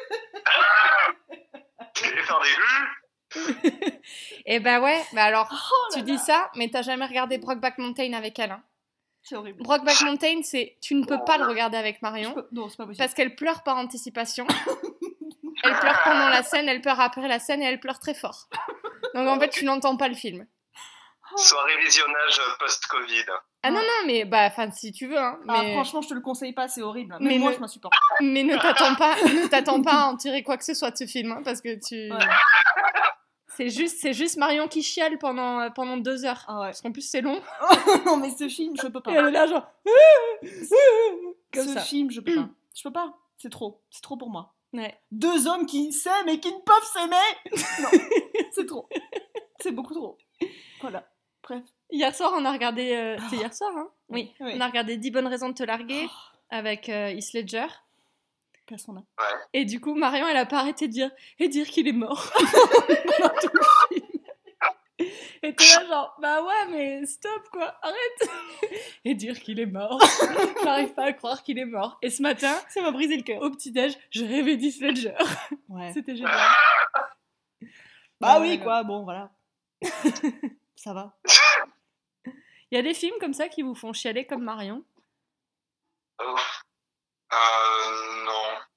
Et faire des... Et bah ouais, bah alors, Oh là tu dis ça, mais t'as jamais regardé Brokeback Mountain avec elle. Hein. C'est horrible. Brokeback Mountain, c'est tu ne peux pas le regarder avec Je Marion. peux- Non, c'est pas possible. Parce qu'elle pleure par anticipation. Elle pleure pendant la scène, elle pleure après la scène et elle pleure très fort. Donc en fait, tu n'entends pas le film. Soirée visionnage post-Covid. Ah non, non, mais bah, enfin, si tu veux, hein. Ah, Mais, franchement, je te le conseille pas, c'est horrible. Mais Mais moi, ne- je m'insupporte. mais ne t'attends pas, ne t'attends pas à en tirer quoi que ce soit de ce film, hein, parce que tu. Ouais. C'est juste, c'est juste Marion qui chiale pendant, euh, pendant deux heures. Ah ouais. Parce qu'en plus, c'est long. Non, mais ce film, je peux pas. Et elle est là, genre. Comme ce ça. film, je peux pas. Je peux pas. C'est trop. C'est trop pour moi. Ouais. Deux hommes qui s'aiment et qui ne peuvent s'aimer. Non, c'est trop. C'est beaucoup trop. Voilà. Bref. Hier soir, on a regardé. euh, C'est hier soir, hein? Oui. Oui. On a regardé dix bonnes raisons de te larguer avec euh, Heath Ledger. Personne n'a. Et du coup, Marion, elle a pas arrêté de dire et dire qu'il est mort pendant tout le film. Et t'es là genre bah ouais mais stop quoi, arrête. Et dire qu'il est mort. J'arrive pas à croire qu'il est mort. Et ce matin, Ça m'a brisé le cœur. au petit déj, je rêvais d'Heath Ledger. Ouais. C'était génial. Bah Ouais, oui, ouais. quoi. Bon, voilà. Ça va. Il y a des films comme ça qui vous font chialer comme Marion. Euh, non. Moi,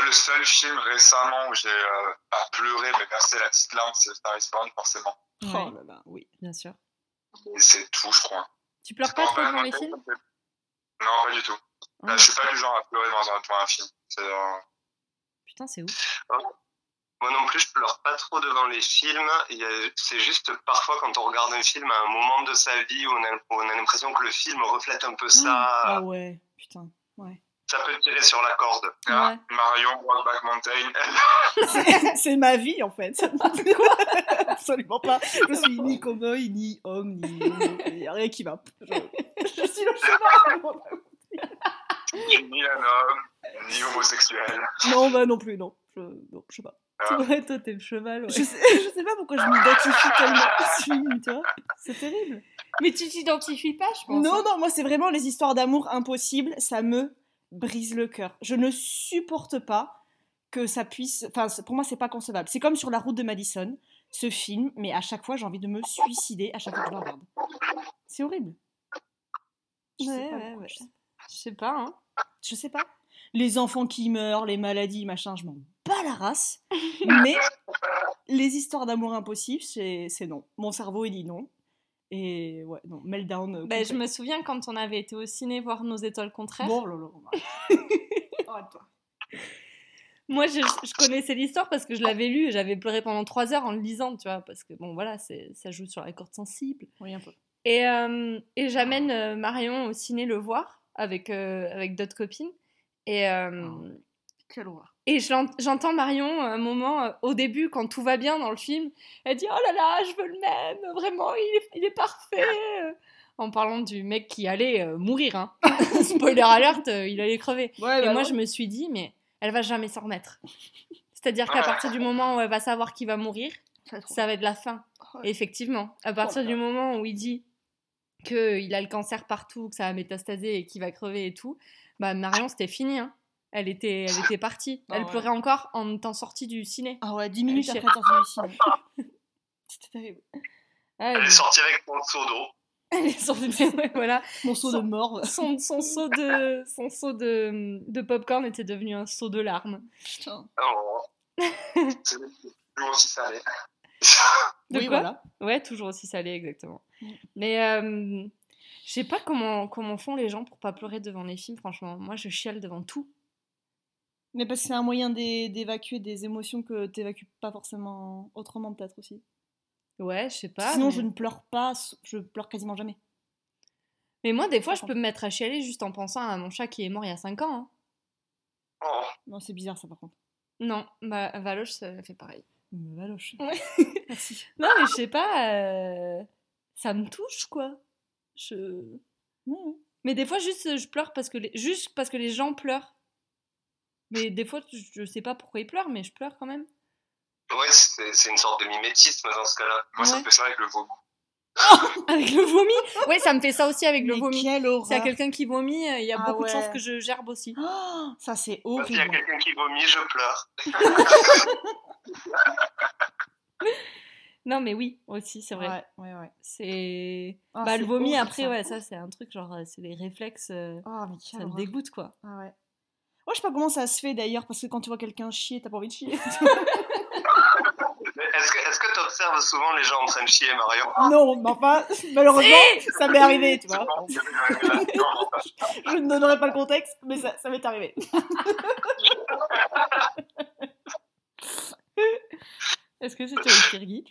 le seul film récemment où j'ai euh, pas pleuré, mais versé la petite larme, c'est Star is Born, forcément. Ouais, Oh là là, oui. bien sûr. Et c'est tout, je crois. Tu pleures pas Non, trop bah, devant non, les films? Non, pas du tout. Là, Ah. je suis pas du genre à pleurer dans un, devant un film. C'est, euh, Putain, c'est ouf. Moi non plus, je pleure pas trop devant les films. Il y a- C'est juste parfois quand on regarde un film à un moment de sa vie où on a, où on a l'impression que le film reflète un peu ça, Ah ouais, putain. Ouais. ça peut tirer sur la corde. ah, Ouais. Marion, Brokeback Mountain. C'est- C'est ma vie en fait. Quoi? Absolument pas. Je suis ni cow-boy, ni homme, ni. Il n'y a rien qui va. Je, je suis le cheval. Ni un homme, ni homosexuel. Non, bah non plus, non. Je, non, je sais pas. Ah. Ouais, toi, t'es le cheval, ouais. Je sais, je sais pas pourquoi je m'identifie tellement à ce film, tu vois. C'est terrible. Mais tu t'identifies pas, je pense. Non, hein. non, moi c'est vraiment les histoires d'amour impossibles, ça me brise le cœur. Je ne supporte pas que ça puisse. Enfin, c'est- pour moi, c'est pas concevable. C'est comme sur La Route de Madison, ce film, mais à chaque fois, j'ai envie de me suicider à chaque fois que je le regarde. C'est horrible. Je sais Ouais, pas ouais, pourquoi, ouais. je sais- Je sais pas, hein. Je sais pas. Les enfants qui meurent, les maladies, machin, je m'en bats la race. Mais les histoires d'amour impossibles, c'est c'est non. Mon cerveau, il dit non. Et ouais, non, meltdown. euh, Bah, je complet. me souviens quand on avait été au ciné voir Nos étoiles contraires. Bon, là, là, arrête-toi. Moi, je, je connaissais l'histoire parce que je l'avais lu et j'avais pleuré pendant trois heures en le lisant, tu vois, parce que bon, voilà, c'est, ça joue sur la corde sensible. Oui, un peu. Et, euh, et j'amène euh, Marion au ciné le voir avec, euh, avec d'autres copines. Et, euh, Quelle horreur. et je l'ent- j'entends Marion à un moment, euh, au début, quand tout va bien dans le film, elle dit « Oh là là, je veux le même, vraiment, il est, il est parfait !» En parlant du mec qui allait euh, mourir, hein. Spoiler alert, euh, il allait crever. Ouais, Et moi, je me suis dit, mais elle va jamais s'en remettre. C'est-à-dire qu'à partir du moment où elle va savoir qu'il va mourir, ça va être la fin. Ouais. Et effectivement, à partir Oh là du là. moment où il dit qu'il a le cancer partout, que ça a métastasé et qu'il va crever et tout, bah Marion, c'était fini. Hein. Elle, était, elle était partie. Ah Elle ouais. pleurait encore en étant sortie du ciné. Ah ouais, dix minutes Elle après être sortie du ciné. C'était terrible. Ah, Elle elle, est sortie avec mon seau d'eau. elle est sortie, ouais, voilà. Mon saut de Son- mort. Son, son seau de, son seau de, de popcorn était devenu un seau de larmes. Putain. Oh. C'est toujours aussi salé. De Oui, quoi voilà. Ouais, toujours aussi salé, exactement. Mm. Mais euh, je sais pas comment, comment font les gens pour pas pleurer devant les films, franchement. Moi, je chiale devant tout. Mais parce que c'est un moyen d'é- d'évacuer des émotions que t'évacues pas forcément autrement, peut-être aussi. Ouais, je sais pas. Sinon, mais... je ne pleure pas, je pleure quasiment jamais. mais moi, des fois, je Par peux me mettre à chialer juste en pensant à mon chat qui est mort il y a cinq ans. hein. Oh. Non, c'est bizarre ça par contre. Non, bah, Valoche, ça fait pareil. Mais Valoche. Ouais. Merci. Non, mais je sais pas. euh, Ça me touche, quoi. Je... Ouais, ouais. Mais des fois, juste, je pleure parce que les... juste parce que les gens pleurent. Mais des fois, je je sais pas pourquoi ils pleurent, mais je pleure quand même. Ouais, c'est c'est une sorte de mimétisme dans ce cas-là. Moi, ça Ouais. me fait ça avec le vomi. Avec le vomi. Ouais, ça me fait ça aussi avec le Mais vomi. quelle horreur. S'il y a quelqu'un qui vomit, euh, il y a Ah beaucoup de chances ouais. que je gerbe aussi. Oh, ça c'est Quand il y a horrible. quelqu'un qui vomit, je pleure. Non, mais oui, aussi, c'est vrai. Ouais, ouais, ouais. C'est. Ah, bah, le c'est vomi, horrible, après, ça. ouais, ça, c'est un truc, genre, euh, c'est des réflexes. euh, Oh, mais ça quelle me horreur. dégoûte, quoi. Ah ouais. Moi, je sais pas comment ça se fait d'ailleurs, parce que quand tu vois quelqu'un chier, t'as pas envie de chier. Mais Est-ce que est-ce que tu observes souvent les gens en train de chier, Marion? Non, mais enfin, malheureusement, ça m'est arrivé, tu vois. Non, c'est arrivé là. Non, non, pas. Je ne donnerai pas le contexte, mais ça, ça m'est arrivé. Est-ce que c'était au Kyrgyz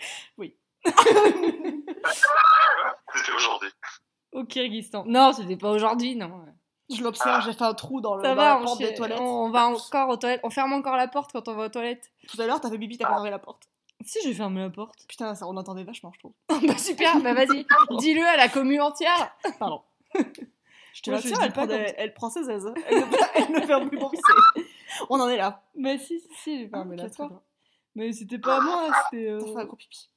C'était aujourd'hui. Au Kyrgyzstan. Non, c'était pas aujourd'hui, non. Je l'observe, j'ai fait un trou dans, le, Ça dans va, la on, porte chie- des toilettes. on va encore aux toilettes. On ferme encore la porte quand on va aux toilettes. Tout à l'heure, t'as fait pipi, t'as pas fermé la porte. Si, j'ai fermé la porte. Putain, ça, on entendait vachement, je trouve. Bah super, bah vas-y, dis-le à la commu entière. Pardon. Je te Moi, la je tire, dis elle, pas prend des- comme- elle prend ses aises. Elle ne, elle ne ferme plus pour pisser. On en est là. Bah si, si, si, j'ai fermé Ok, la très porte. bien. Mais c'était pas à moi, c'était... euh, T'as fait un gros pipi.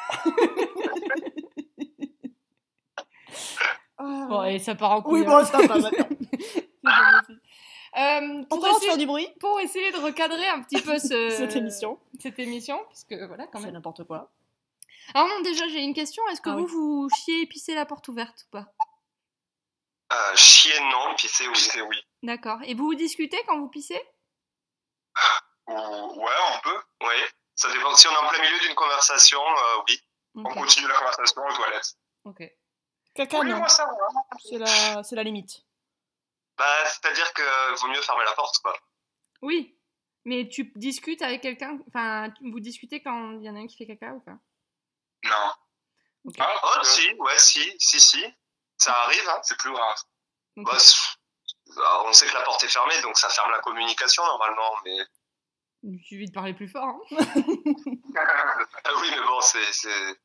Ah, Bon, et ça part en couille. oui, bon, c'est pas maintenant. Euh, On pour, commence à essayer, faire du bruit. pour essayer de recadrer un petit peu ce, Cette émission. cette émission, parce que voilà, quand C'est même. n'importe quoi. Alors non, déjà, j'ai une question. Est-ce que Ah vous, oui. vous chiez et pissez la porte ouverte ou pas? Euh, chier, non. Pisser, oui. Pisser, oui. D'accord. Et vous vous discutez quand vous pissez? Ou ouais, on peut. Oui. Ça dépend. Si on est en plein milieu d'une conversation, euh, oui. On Ok. continue la conversation aux toilettes. Ok. Caca, Oui, non. moi ça va. C'est la, c'est la limite. Bah, c'est-à-dire que vaut mieux fermer la porte, quoi. Oui. Mais tu discutes avec quelqu'un, enfin, vous discutez quand il y en a un qui fait caca ou pas? Non. Ok. Ah, Oh, euh, si, ouais, si, si, si. Ça arrive, hein. c'est plus rare. Ok. Bah, c'est- bah, on sait que la porte est fermée, donc ça ferme la communication normalement, mais. Il suffit de parler plus fort. Hein. Ah oui, mais bon, c'est. c'est...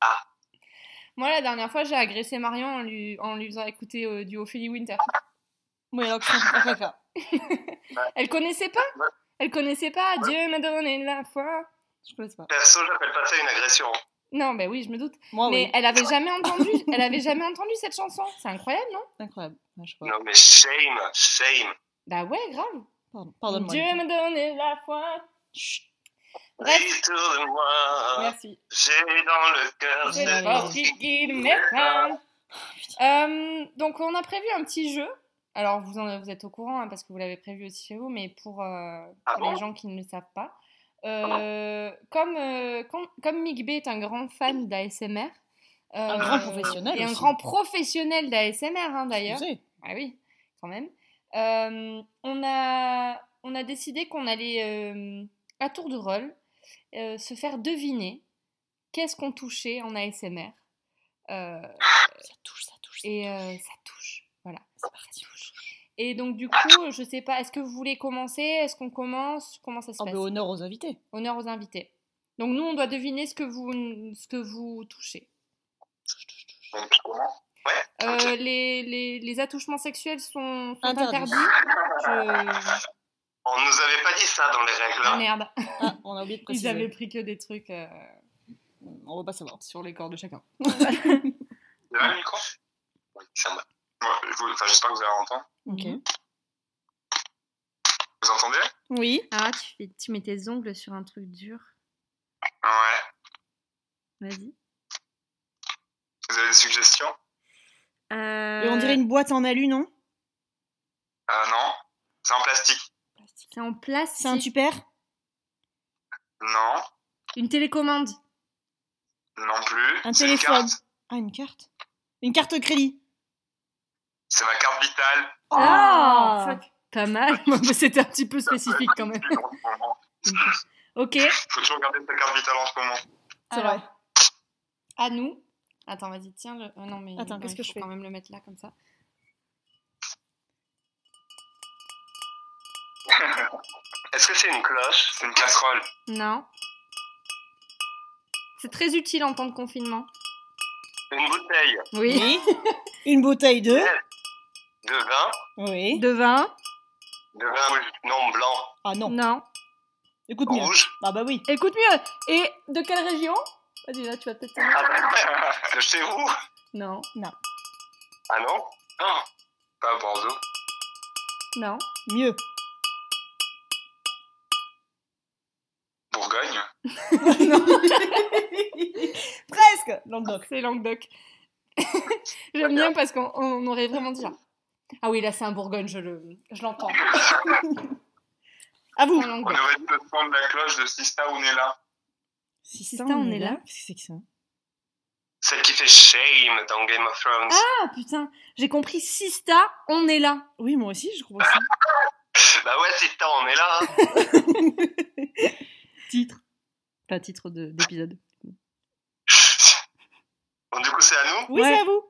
Moi, la dernière fois, j'ai agressé Marion en lui, en lui faisant écouter euh, du Ophélie Winter. Oui, alors que c'est un caca. Elle connaissait pas. Elle connaissait pas. Dieu m'a donné la foi. Je connais pas. Perso, j'appelle pas ça une agression. Non, ben oui, je me doute. Moi, Mais oui. elle avait jamais entendu. Elle avait jamais entendu cette chanson. C'est incroyable, non? Incroyable. Ouais, je sais pas. Non, mais shame, shame. Bah ouais, grave. Pardon. Pardonne-moi. Dieu Nico. m'a donné la foi. Chut. Bref. Autour de moi, Merci. j'ai dans le cœur C'est Ouais, le ouais, force qui guide mes pas. Euh, donc on a prévu un petit jeu. Alors vous, en, vous êtes au courant hein, parce que vous l'avez prévu aussi chez vous, mais pour, euh, Ah pour bon les gens qui ne le savent pas, euh, comme, euh, comme, comme Mick B est un grand fan d'A S M R, euh, Un grand professionnel et un aussi. grand professionnel d'A S M R hein, d'ailleurs. Excusez. Ah oui, quand même. Euh, on, a, on a décidé qu'on allait, euh, à tour de rôle, euh, se faire deviner qu'est-ce qu'on touchait en A S M R. Euh, Ça touche, ça touche. et euh, ça touche. Voilà. C'est parti. Et donc, du coup, je sais pas, est-ce que vous voulez commencer? Est-ce qu'on commence? Comment ça se Oh, passe? ben, honneur aux invités. Honneur aux invités. Donc, nous, on doit deviner ce que vous, ce que vous touchez. Donc, tu commences. Euh, Ok. les, les, les attouchements sexuels sont, sont Interdits. interdits. Je... On nous avait pas dit ça dans les règles. Ah hein. merde. Ah, on a oublié de Ils préciser. avaient pris que des trucs euh, On va pas savoir. sur les corps de chacun. C'est vrai le micro? Oui, ça va. Ouais, je vous- enfin, j'espère que vous allez entendre. Ok. Mhm. Vous entendez? Oui. Ah, tu, fais, tu mets tes ongles sur un truc dur. Ouais. Vas-y. Vous avez des suggestions? Euh... Et on dirait une boîte en alu, non? Euh, non. C'est en plastique. C'est en plastique. C'est un tupper? Non. Une télécommande. Non plus. Un C'est une téléphone? carte. Ah, une carte? Une carte de crédit? C'est ma carte vitale. Ah, fuck. Pas mal. C'était un petit peu spécifique quand même. En ce moment. Ok. Faut toujours garder sa carte vitale en ce moment. C'est Alors, vrai. à nous. Attends, vas-y, tiens. Le... ah non, mais Attends, non, qu'est-ce il que faut je fais quand même le mettre là, comme ça. Est-ce que c'est une cloche? C'est une casserole. Non. C'est très utile en temps de confinement. Une bouteille Oui. Oui. Une bouteille de? de vin? Oui. De vin. De vin non blanc, Ah non. Non. Écoute mieux. rouge? Ah bah oui. Écoute mieux. Et de quelle région? Vas-y, là, tu vas peut-être... Ah, de chez vous? Non. Ah non? Oh, pas à Bordeaux. Non. Mieux. Bourgogne. Presque. Languedoc. C'est Languedoc. J'aime bien parce qu'on on aurait vraiment dit ça. Ah oui, là, c'est un Bourgogne, je le, je l'entends. À vous. En On Languedoc. aurait dit le son de la cloche de Sista Ounella. Si ça, on est là. Qu'est-ce que c'est que ça? Celle qui fait shame dans Game of Thrones. Ah putain, j'ai compris. Sista, on est là. Oui, moi aussi, je crois aussi. Bah ouais, c'est temps, on est là. Hein. Titre. Pas titre de- d'épisode. Bon, du coup, c'est à nous. Oui, Ouais. c'est à vous.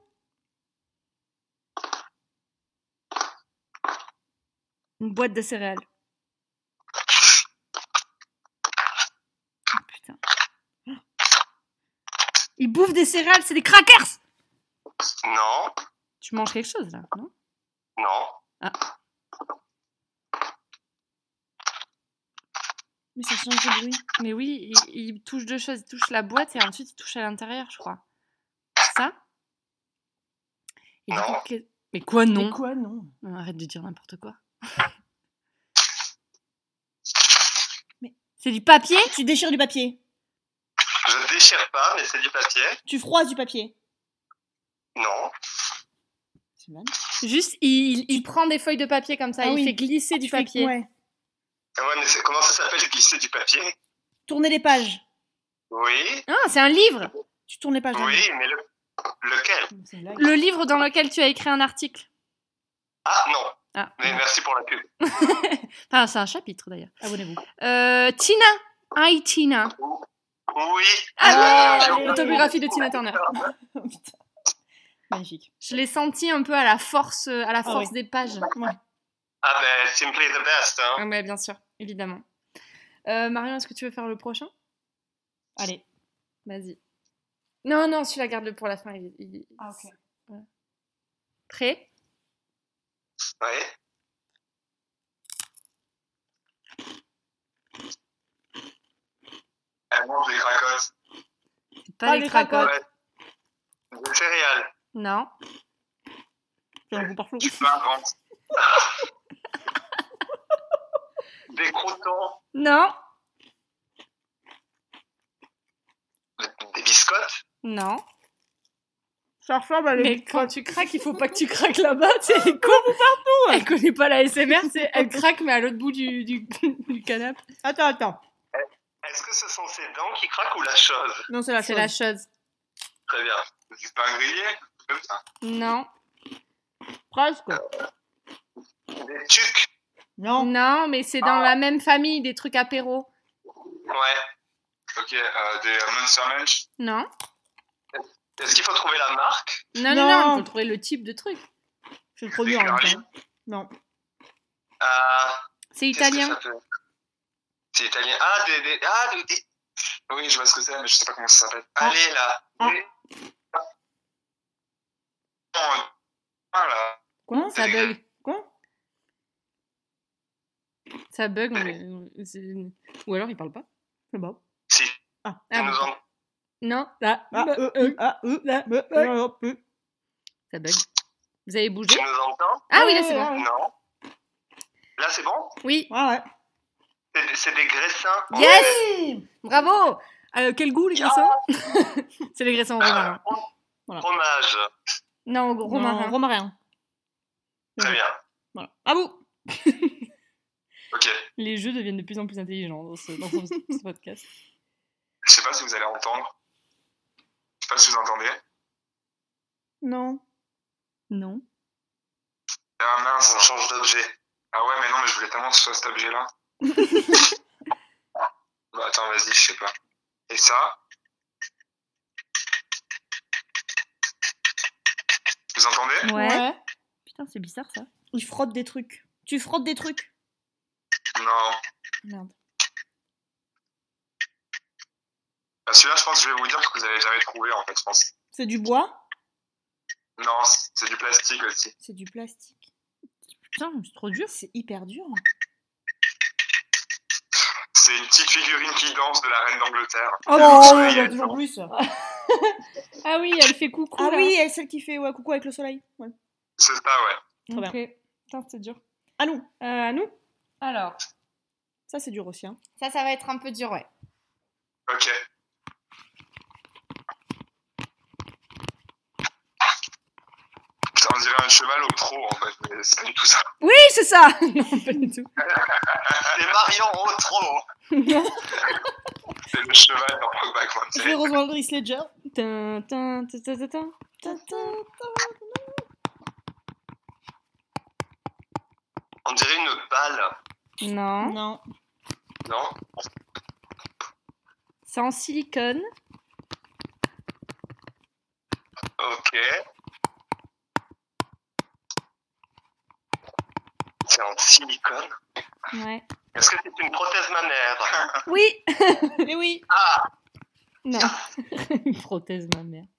Une boîte de céréales. Oh, putain. Ils bouffent des céréales, c'est des crackers. Non, Tu manges quelque chose là, non? non. Mais ça change de bruit. Mais oui, il, il touche deux choses. Il touche la boîte et ensuite il touche à l'intérieur, je crois. Ça? Et du Non. coup, que- Mais quoi, non? Mais quoi, non? Non, arrête de dire n'importe quoi. Mais- C'est du papier? Tu déchires du papier. Je déchire pas, mais c'est du papier. Tu froisses du papier. Non. C'est mal. Juste, il, il prend des feuilles de papier comme ça, Ah il oui. fait glisser du Tu fais- papier. Ouais. Ouais, mais c'est- comment ça s'appelle glisser du papier? Tourner les pages. Oui, Ah, c'est un livre. Tu tournes les pages. d'un oui, livre. mais le... lequel? C'est une blague. Le livre dans lequel tu as écrit un article. Ah, non. Ah, Mais non. merci pour la pub. Enfin, c'est un chapitre d'ailleurs. Abonnez-vous. Euh, Tina. Hi Tina. Oui. Ah Allez. oui, l'autobiographie de Tina Turner. Putain. Magnifique. Je l'ai senti un peu à la force, euh, à la Ah force oui. des pages. Ouais. Ah ben, simply the best, hein. Ah, ouais, bien sûr, évidemment. Euh, Marion, est-ce que tu veux faire le prochain? Allez. Vas-y. Non, non, celui-là, garde-le pour la fin. il- il- Ah, ok. Voilà. Prêt? Ouais. Elle mange des cracottes. C'est pas Pas les les cracottes. cracottes. Ouais. Des céréales. Non. C'est un goût parflou. Du pain rente. Des croûtons. Non. Des biscottes. Non. Ça ressemble à les Mais quand tu craques, il faut pas que tu craques là-bas. Tu sais, elle est con partout. Elle connaît pas la S M R. C'est elle craque, mais à l'autre bout du, du, du canapé. Attends, attends. Est-ce que ce sont ses dents qui craquent ou la chose? Non, c'est la C'est chose. la chose. Très bien. Du pain grillé. Comme ça. Non. Presque. Des tucs. Non. Non, mais c'est dans la même famille, des trucs apéro. Ouais. Ok, euh, des euh, Monster Munch. Non. Est-ce qu'il faut trouver la marque? Non, non, Non. non, il faut trouver le type de truc. C'est trop Des dur en même curly. temps. Non. Euh, C'est qu'est-ce que italien. ça peut être? C'est italien. Ah, des, des, ah, des, des- Oui, je vois ce que c'est, mais je sais pas comment ça s'appelle. Ah. Allez, là. Ah. Des- Ah là. Quoi? Ça bug. Quoi? Ça bug, mais... c'est- Ou alors il parle pas. C'est bon. Si. Ah. Tu Ah, nous bon. en... Non, là, Ah, euh, euh, ah, euh, là, euh, euh, euh, euh. ça bug. Vous avez bougé? tu nous entends? Ah oui, là c'est Ouais, bon. ouais, ouais. Non. Là, c'est bon? Oui. Ouais, ouais. C'est, c'est des graissins. Yes! Bravo! Euh, quel goût les graissins? C'est les graissins au romarin. Voilà. Fromage. Non, au Non, romarin. romarin. Très bien. Voilà. À vous. Ok. Les jeux deviennent de plus en plus intelligents dans ce, dans ce- ce podcast. Je sais pas si vous allez entendre. Je sais pas si vous entendez. Non. Non. Ah mince. On change d'objet. Ah ouais, mais non, mais je voulais tellement que ce soit cet objet-là. Bah attends, vas-y, je sais pas. Et ça? Vous entendez? Ouais. Putain, c'est bizarre ça. Il frotte des trucs. Tu frottes des trucs. Non. Merde. Bah, celui-là, je pense que je vais vous dire que vous avez jamais trouvé, en fait, je pense. C'est du bois. Non, c'est du plastique aussi. C'est du plastique. Putain, c'est trop dur. C'est hyper dur. C'est une petite figurine qui danse de la reine d'Angleterre. Oh, non, bah, ouais, toujours plus. Ah oui, elle fait coucou Ah là. oui, elle, celle qui fait ouais, coucou avec le soleil. Ouais. C'est ça, ouais. Très Ok. Putain, c'est dur. À nous. Euh, à nous? Alors, Ça, c'est dur aussi. Hein. ça, ça va être un peu dur, ouais. Ok. Putain, on dirait un cheval au trot, en fait, mais c'est pas du tout ça. Oui, c'est ça. Non, pas du tout. C'est Marion au trot. C'est le cheval dans Brokeback Je vais Mountain. rejoindre Heath Ledger. Tin, tin, tin, tin, tin, tin. Ta, ta, ta. On dirait une balle. Non. Non. Non? C'est en silicone. Ok. C'est en silicone. Ouais. Est-ce que c'est une prothèse mammaire? Oui. Mais oui. Ah! Non. Une prothèse, ma mère.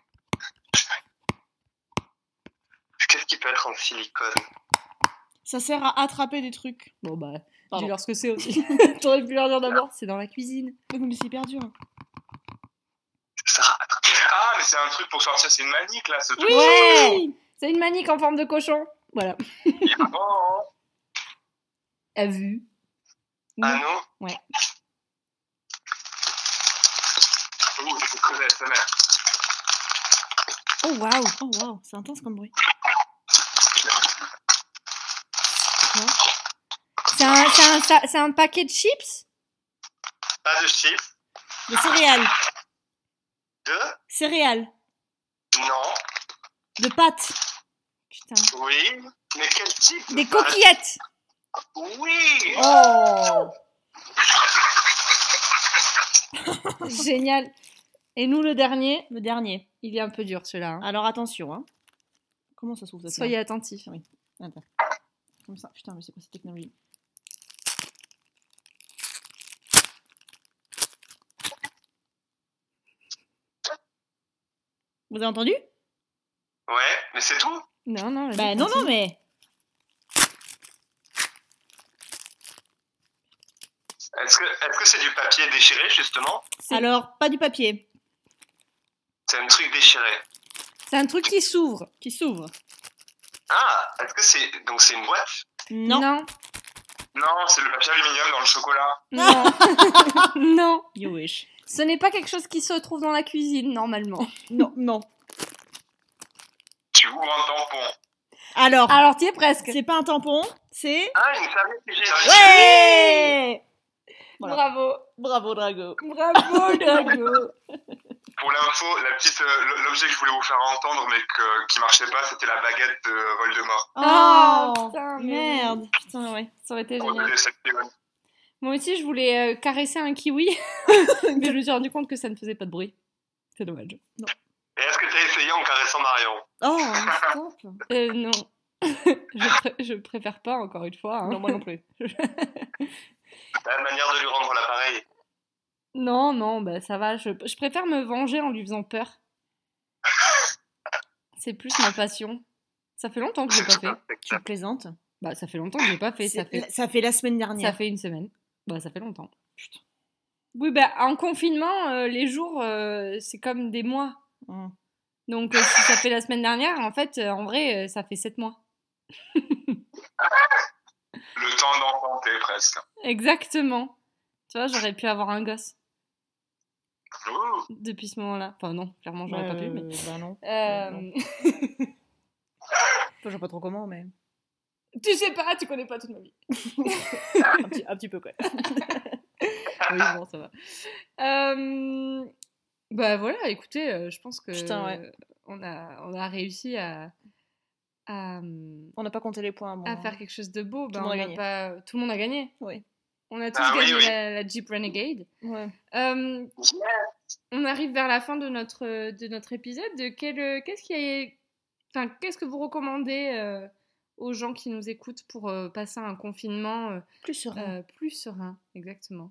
Qu'est-ce qui peut être en silicone? Ça sert à attraper des trucs. Bon bah, Pardon. dis-leur ce que c'est aussi. T'aurais pu leur dire d'abord. C'est dans la cuisine. Mais c'est hyper dur. Ça, Ah, mais c'est un truc pour sortir, c'est une manique, là, ce truc. Ouais. C'est une manique en forme de cochon. Voilà. Oh, À vue. à nous? Ouais. Ouh, c'est très S M R. Oh waouh. Oh waouh. C'est intense comme bruit. C'est un, c'est un, ça- c'est un paquet de chips? Pas de chips. De céréales. De Céréales. Non. De pâtes. Putain. Oui. Mais quel type? Des coquillettes. Oui. Oh. Génial. Et nous, le dernier, Le dernier. il est un peu dur celui-là. hein. Alors attention, hein. Comment ça s'ouvre ça Soyez attentifs. Oui. Attends. Comme ça. Putain, mais c'est quoi cette technologie? Vous avez entendu? Ouais, mais c'est tout. Non, non. vas-y, Bah non, non, continue. mais. Est-ce que est-ce que c'est du papier déchiré justement? C'est- Alors, pas du papier. C'est un truc déchiré. C'est un truc qui s'ouvre. Qui s'ouvre. Ah, est-ce que c'est donc c'est une boîte? Non. Non. Non, c'est le papier aluminium dans le chocolat. Non. non. You wish. Ce n'est pas quelque chose qui se trouve dans la cuisine, normalement. Non, non. Tu ouvres un tampon. Alors, Alors, tu es presque. c'est pas un tampon, c'est. Ah, une serviette hygiénique. Ouais. Voilà. Bravo. Bravo, Drago. Bravo, Drago. Pour l'info, la petite, euh, l'objet que je voulais vous faire entendre mais que, qui marchait pas, c'était la baguette de Voldemort. Oh, Oh, putain, mais merde. Putain, ouais. Ça aurait été Oh, génial. de cette période. Moi aussi, je voulais euh, caresser un kiwi, mais je me suis rendu compte que ça ne faisait pas de bruit. C'est dommage. Et est-ce que t'as essayé en caressant Marion? Oh, stop. Euh, non. je, pré- je préfère pas, encore une fois. hein. Non, moi non plus. La manière de lui rendre l'appareil. Non, non, bah ça va. Je, je préfère me venger en lui faisant peur. C'est plus ma passion. Ça fait longtemps que je l'ai pas fait. Tu plaisantes? Bah, ça fait longtemps que je l'ai pas fait. Ça C'est- fait, ça fait la semaine dernière. ça fait une semaine. Bah, ça fait longtemps. Putain. Oui, bah, en confinement, euh, les jours, euh, c'est comme des mois. Mm. Donc, euh, si ça fait la semaine dernière, en fait, euh, en vrai, euh, ça fait sept mois. Le temps d'enfanter presque. Exactement. Tu vois, j'aurais pu avoir un gosse Ouh. depuis ce moment-là. Enfin, non, clairement, j'aurais pas pu. Mais... Euh, Bah non. Euh, non. Je sais pas trop comment, mais. tu sais pas, tu connais pas toute ma vie. un, petit, un petit peu, quoi. Oui, bon, ça va. Euh, Bah voilà, écoutez, euh, je pense que Putain, ouais. on, a, on a réussi à, à, On n'a pas compté les points. Bon. à faire quelque chose de beau. Bah, le monde on a a gagné. pas... Tout le monde a gagné. Oui. On a tous Ah oui, gagné oui. La, la Jeep Renegade. Ouais. Euh, on arrive vers la fin de notre, de notre épisode. Quel, qu'est-ce qui est... enfin, qu'est-ce que vous recommandez euh, aux gens qui nous écoutent pour euh, passer un confinement euh, Plus serein. euh, plus serein? Exactement.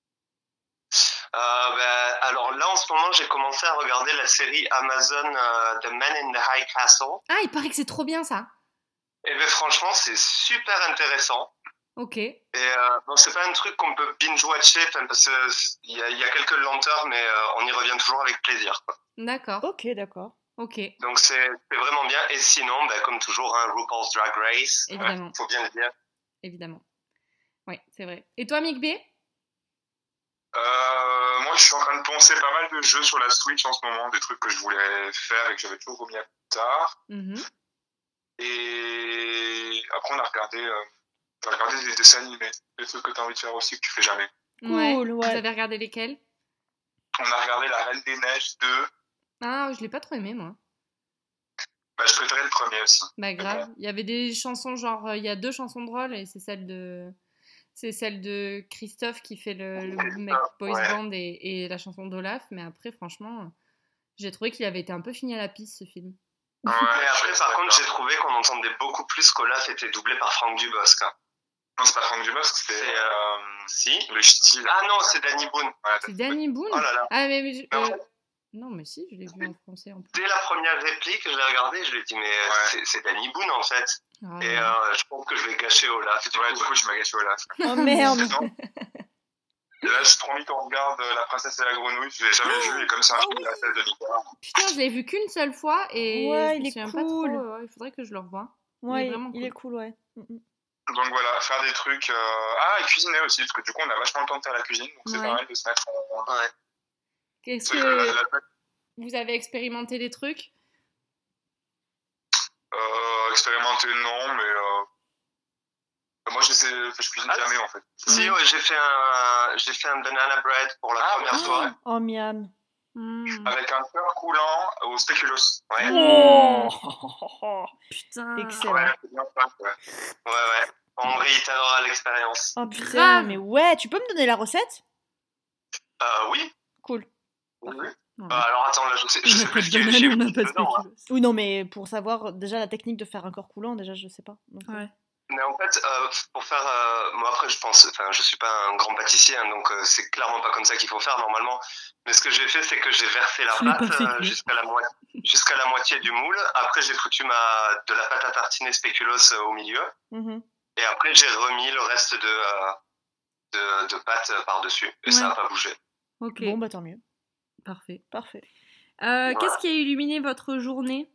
Euh, ben, alors là, en ce moment, j'ai commencé à regarder la série Amazon euh, The Man in the High Castle. Ah, il paraît que c'est trop bien ça. Et ben franchement, c'est super intéressant. Ok. Et euh, bon, c'est pas un truc qu'on peut binge-watcher enfin, parce qu'il y a, y a quelques lenteurs, mais euh, on y revient toujours avec plaisir. Quoi. D'accord. Ok, d'accord. Ok. Donc c'est, c'est vraiment bien. Et sinon, ben, comme toujours, hein, RuPaul's Drag Race, Évidemment. faut bien le dire. Évidemment. Oui, c'est vrai. Et toi, Mick B? Euh, moi, je suis en train de penser pas mal de jeux sur la Switch en ce moment, des trucs que je voulais faire et que j'avais toujours remis à plus tard. Mhm. Et après, on a regardé, euh, on a regardé des dessins animés, des trucs que tu as envie de faire aussi que tu fais jamais. Cool, Ouais. ouais. Vous avez regardé lesquels? On a regardé La Reine des Neiges deux. Ah, je l'ai pas trop aimé, moi. Bah, je préférais le premier aussi. Bah grave. Il y avait des chansons, genre, euh, il y a deux chansons drôles et c'est celle de... C'est celle de Christophe qui fait le, le mec boys Ouais. band et, et la chanson d'Olaf. Mais après, franchement, j'ai trouvé qu'il avait été un peu fini à la piste, ce film. Ouais, Mais après, je- par contre, j'ai trouvé qu'on entendait beaucoup plus qu'Olaf était doublé par Franck Dubosc. hein. Non, c'est pas Franck Dubosc, c'était C'est, euh, Si le style. Ah non, c'est Danny Boone. Voilà, C'est Danny Boone? Oh là là. Ah, mais... mais je- Non. euh, Non, mais si, je l'ai vu en français en plus. Dès la première réplique, je l'ai regardé, je lui ai dit, mais euh, Ouais. c'est, c'est Danny Boone en fait. Ah, Et ouais. euh, je pense que je vais gâcher Olaf. Du Ouais, coup. du coup, tu m'as gâché Olaf. Oh merde. Non. Et là, j'ai trop envie qu'on regarde euh, La Princesse et la Grenouille. Je l'ai jamais vu, et comme c'est un film de la tête de Nicolas. Putain, je l'ai vu qu'une seule fois et Ouais, je il me est souviens cool. pas trop. Ouais, il faudrait que je le revoie. Ouais, Il est il, vraiment il cool. est cool, ouais. Mm, mm. Donc voilà, faire des trucs. Euh... Ah, et cuisiner aussi, parce que du coup, on a vachement le temps de faire la cuisine. Donc c'est Ouais. pas mal de se mettre en. Ouais. Qu'est-ce C'est que la- que la- vous avez expérimenté des trucs? Euh, expérimenter, non, mais. Euh... Moi, je sais, je cuisine Ah, jamais, en fait. Si, ouais, j'ai fait un, j'ai fait un banana bread pour la Ah, première ah. soirée. Oh, miam. Mm. Avec un cœur coulant au spéculoos. Ouais. Oh, Putain. excellent. Ouais, c'est bien ça, ouais. Ouais, ouais. Henri, t'adoras l'expérience. Oh putain, Grave. mais ouais, tu peux me donner la recette? Euh, oui. Cool. Oui, oui. Non, Euh, alors attends, là, je sais, je on sais n'a pas plus de ce qu'il y a banane, chez on n'a vous pas de dedans, hein. spéculoos. Oui, non, mais pour savoir déjà la technique de faire un corps coulant, déjà, je sais pas. Donc, euh, Ouais. Mais en fait, euh, pour faire, euh, moi après, je pense, enfin, je suis pas un grand pâtissier, hein, donc euh, c'est clairement pas comme ça qu'il faut faire normalement. Mais ce que j'ai fait, c'est que j'ai versé la Je l'ai pâte pas fait euh, cuire. jusqu'à la moitié, jusqu'à la moitié du moule. Après, j'ai foutu ma de la pâte à tartiner spéculoos euh, au milieu, mhm. et après j'ai remis le reste de euh, de, de pâte par dessus, et ça Ouais. a pas bougé. Ok, Bon, bah tant mieux. parfait. Parfait. Euh, Voilà. Qu'est-ce qui a illuminé votre journée?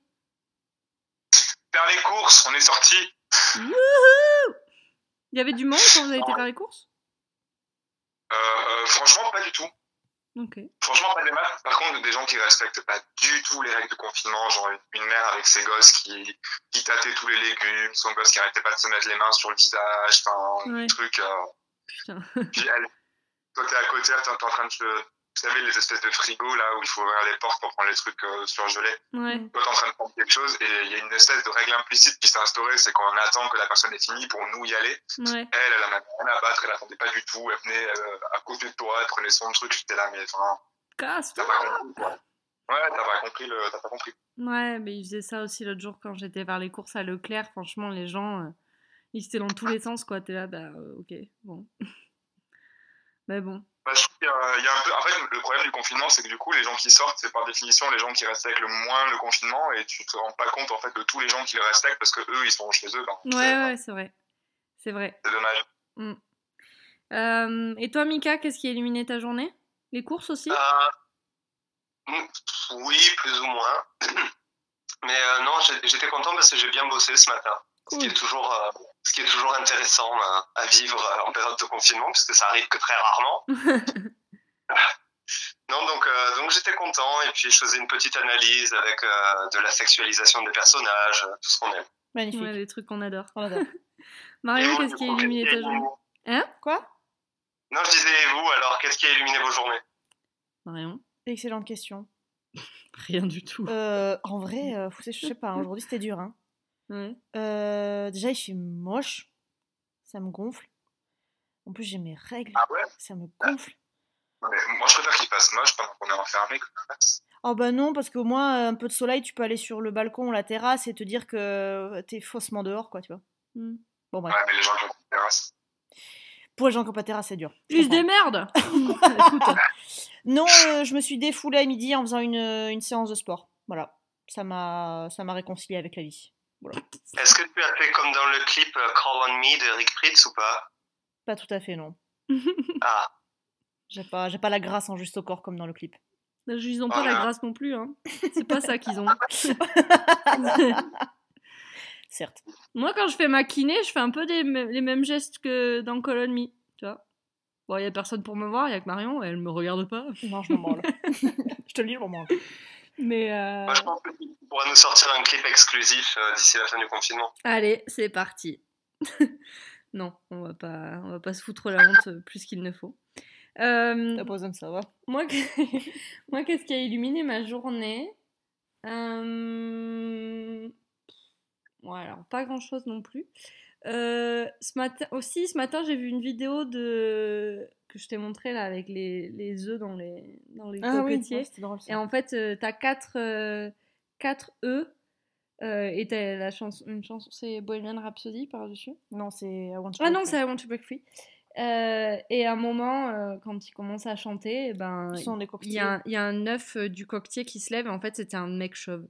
Faire les courses, on est sortis. Wouhou! Il y avait du monde quand vous avez été faire les courses? Euh, euh, franchement, pas du tout. Ok. Franchement, pas des masses. Par contre, des gens qui respectent pas du tout les règles de confinement, genre une mère avec ses gosses qui, qui tâtait tous les légumes, son gosse qui arrêtait pas de se mettre les mains sur le visage, enfin, Ouais. un truc. Euh... Putain. Puis elle, toi t'es à côté, t'es t'es en train de te, vous savez, les espèces de frigos là où il faut ouvrir les portes pour prendre les trucs euh, surgelés. Ouais. Toi t'es en train de prendre quelque chose et il y a une espèce de règle implicite qui s'est instaurée, c'est qu'on attend que la personne ait fini pour nous y aller. Ouais. Elle, elle en avait rien à battre, elle attendait pas du tout, elle venait euh, à côté de toi, elle prenait son truc, j'étais là, mais enfin, Casse-toi. t'as pas compris quoi. Ouais, t'as pas compris le, t'as pas compris. Ouais, mais ils faisaient ça aussi l'autre jour quand j'étais vers les courses à Leclerc. Franchement, les gens, euh, ils étaient dans tous les sens, quoi. T'es là, bah, euh, ok, bon. Mais bon. Bah, je trouve qu'il y a, il y a un peu, en fait, le problème du confinement, c'est que du coup, les gens qui sortent, c'est par définition les gens qui respectent le moins le confinement et tu te rends pas compte, en fait, de tous les gens qui le respectent parce que eux, ils sont chez eux, ben, Ouais, c'est, ouais, c'est vrai. C'est vrai. c'est dommage. Mm. Euh, et toi, Mika, qu'est-ce qui a illuminé ta journée? Les courses aussi? Euh, mm, oui, plus ou moins. Mais euh, non, j'ai- j'étais content parce que j'ai bien bossé ce matin. Ce qui Cool. est toujours, euh, ce qui est toujours intéressant euh, à vivre euh, en période de confinement, puisque ça arrive que très rarement. Non, donc, euh, donc j'étais content, et puis je faisais une petite analyse avec euh, de la sexualisation des personnages, euh, tout ce qu'on aime. Magnifique. Ouais, les trucs qu'on adore. On adore. Marion, Et vous, qu'est-ce du qui a coup, illuminé qu'est-ce ta qui a journée? Hein? Quoi? Non, je disais, et vous, alors, qu'est-ce qui a illuminé vos journées? Marion? Excellente question. Rien du tout. Euh, en vrai, euh, je sais pas, aujourd'hui c'était dur. Hein. Ouais. Euh, déjà, il fait moche. Ça me gonfle. En plus, j'ai mes règles. Ah ouais? Ça me gonfle. Mais moi, je préfère qu'il fasse moche pendant qu'on est enfermé que l'inverse. Oh bah non, parce qu'au moins, un peu de soleil, tu peux aller sur le balcon ou la terrasse et te dire que t'es faussement dehors, quoi, tu vois. Mm. Bon, bref. Ouais, mais les gens qui ont une terrasse. Pour les gens qui n'ont pas de terrasse, c'est dur. Je Ils se comprends. démerdent. Écoute. Non, euh, je me suis défoulée à midi en faisant une, une séance de sport. Voilà. Ça m'a ça m'a réconciliée avec la vie. Voilà. Est-ce que tu as fait comme dans le clip euh, Crawl on Me de Rick Pritz ou pas? Pas tout à fait, non. Ah, J'ai pas, j'ai pas la grâce en juste au corps comme dans le clip. Ils ont pas Oh la là. grâce non plus, hein. C'est pas ça qu'ils ont. Certes. Moi, quand je fais ma kiné, je fais un peu des, les mêmes gestes que dans Call on Me, tu vois. Bon, il y a personne pour me voir, il y a que Marion, elle me regarde pas. Non, je m'en branle. Je te le dis, je m'en branle. Mais euh... moi je pense que tu pourras nous sortir un clip exclusif euh, d'ici la fin du confinement. allez, c'est parti. Non, on va pas, on va pas se foutre la honte euh, plus qu'il ne faut. Euh, T'as pas besoin de ça, va. moi, que- moi, qu'est-ce qui a illuminé ma journée? euh... Ouais, alors pas grand-chose non plus. Euh, ce matin aussi, ce matin, j'ai vu une vidéo de que je t'ai montré là avec les, les œufs dans les dans les Ah oui, cocotiers. ouais, c'était drôle ça. Et en fait, euh, t'as quatre euh, quatre œufs euh, et t'as la chanson, une chanson, c'est Bohemian Rhapsody par dessus. Non, c'est I Want to Ah Break non, Free. c'est I Want to Break Free. Euh, et à un moment, euh, quand il commence à chanter, eh ben Ils sont des il y coquetiers. a un, il y a un œuf euh, du coquetier qui se lève. Et en fait, c'était un mec chauve.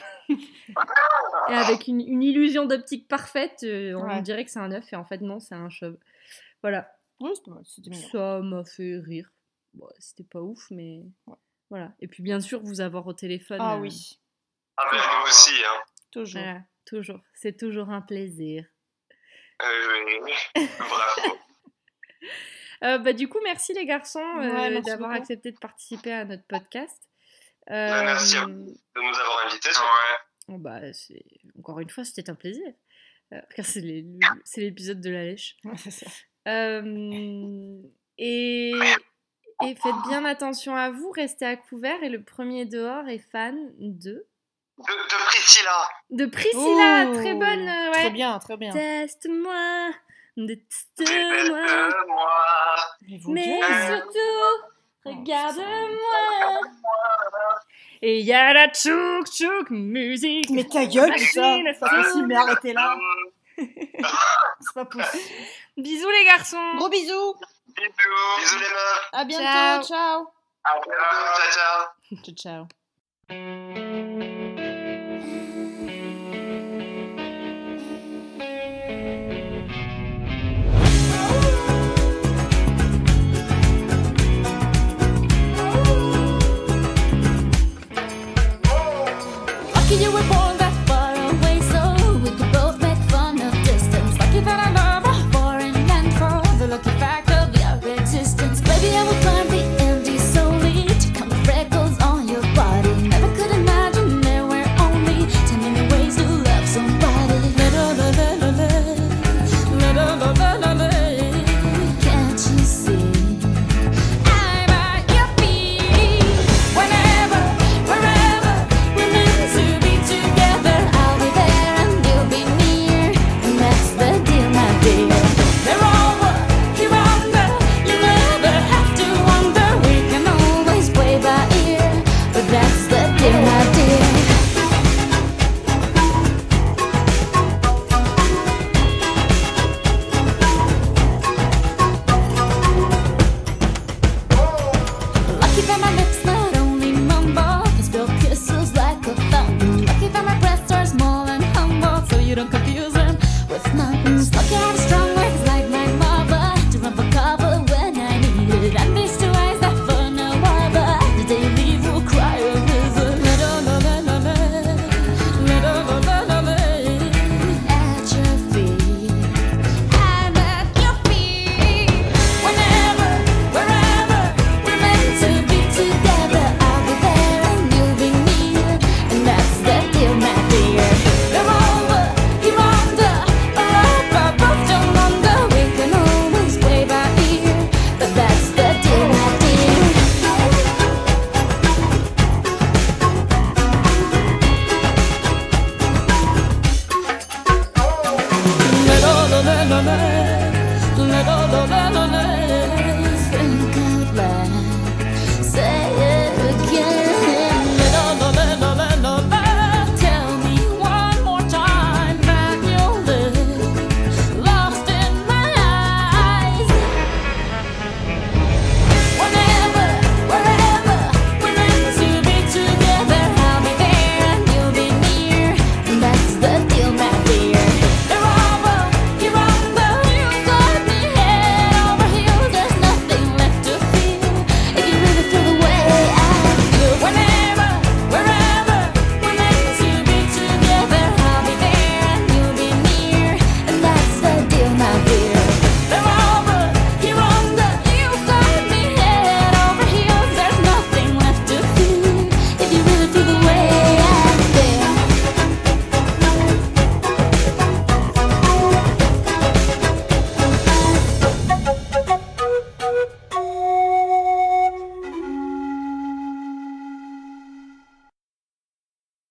Et avec une, une illusion d'optique parfaite, euh, on Ouais. dirait que c'est un œuf et en fait non, c'est un chauve. Voilà, Oui, c'était mal, c'était mignon. ça m'a fait rire. Bon, c'était pas ouf, mais Ouais. voilà. Et puis bien sûr, vous avoir au téléphone. Ah euh, oui, Ah, mais nous aussi, hein. toujours. voilà, toujours. C'est toujours un plaisir. Euh, oui, oui. Bravo. Euh, bah, du coup, merci les garçons euh, Ouais, merci d'avoir beaucoup. accepté de participer à notre podcast. Bah, merci à Euh, vous de nous avoir invités. surtout. Ouais. Bon, bah, c'est... Encore une fois, c'était un plaisir. Euh, car c'est, les, le- c'est l'épisode de la lèche. Ouais, c'est ça. Euh, et, et faites bien attention à vous, restez à couvert. Et le premier dehors est fan de... De, de Priscilla. De Priscilla, Oh, très bonne. euh, ouais. Très bien, très bien. Teste-moi, déteste-moi, Déteste-moi. Mais vos mais gueules. surtout, Oh, regarde-moi. Et il y a la tchouk tchouk musique. Mais ta gueule, putain. Machine à C'est pas possible, mais arrêtez là. Euh, C'est pas possible. Bisous les garçons. Gros bisous. Bisous. Bisous les meufs. À bientôt. Ciao. Ciao. À bientôt. Ciao, ciao. Ciao, ciao.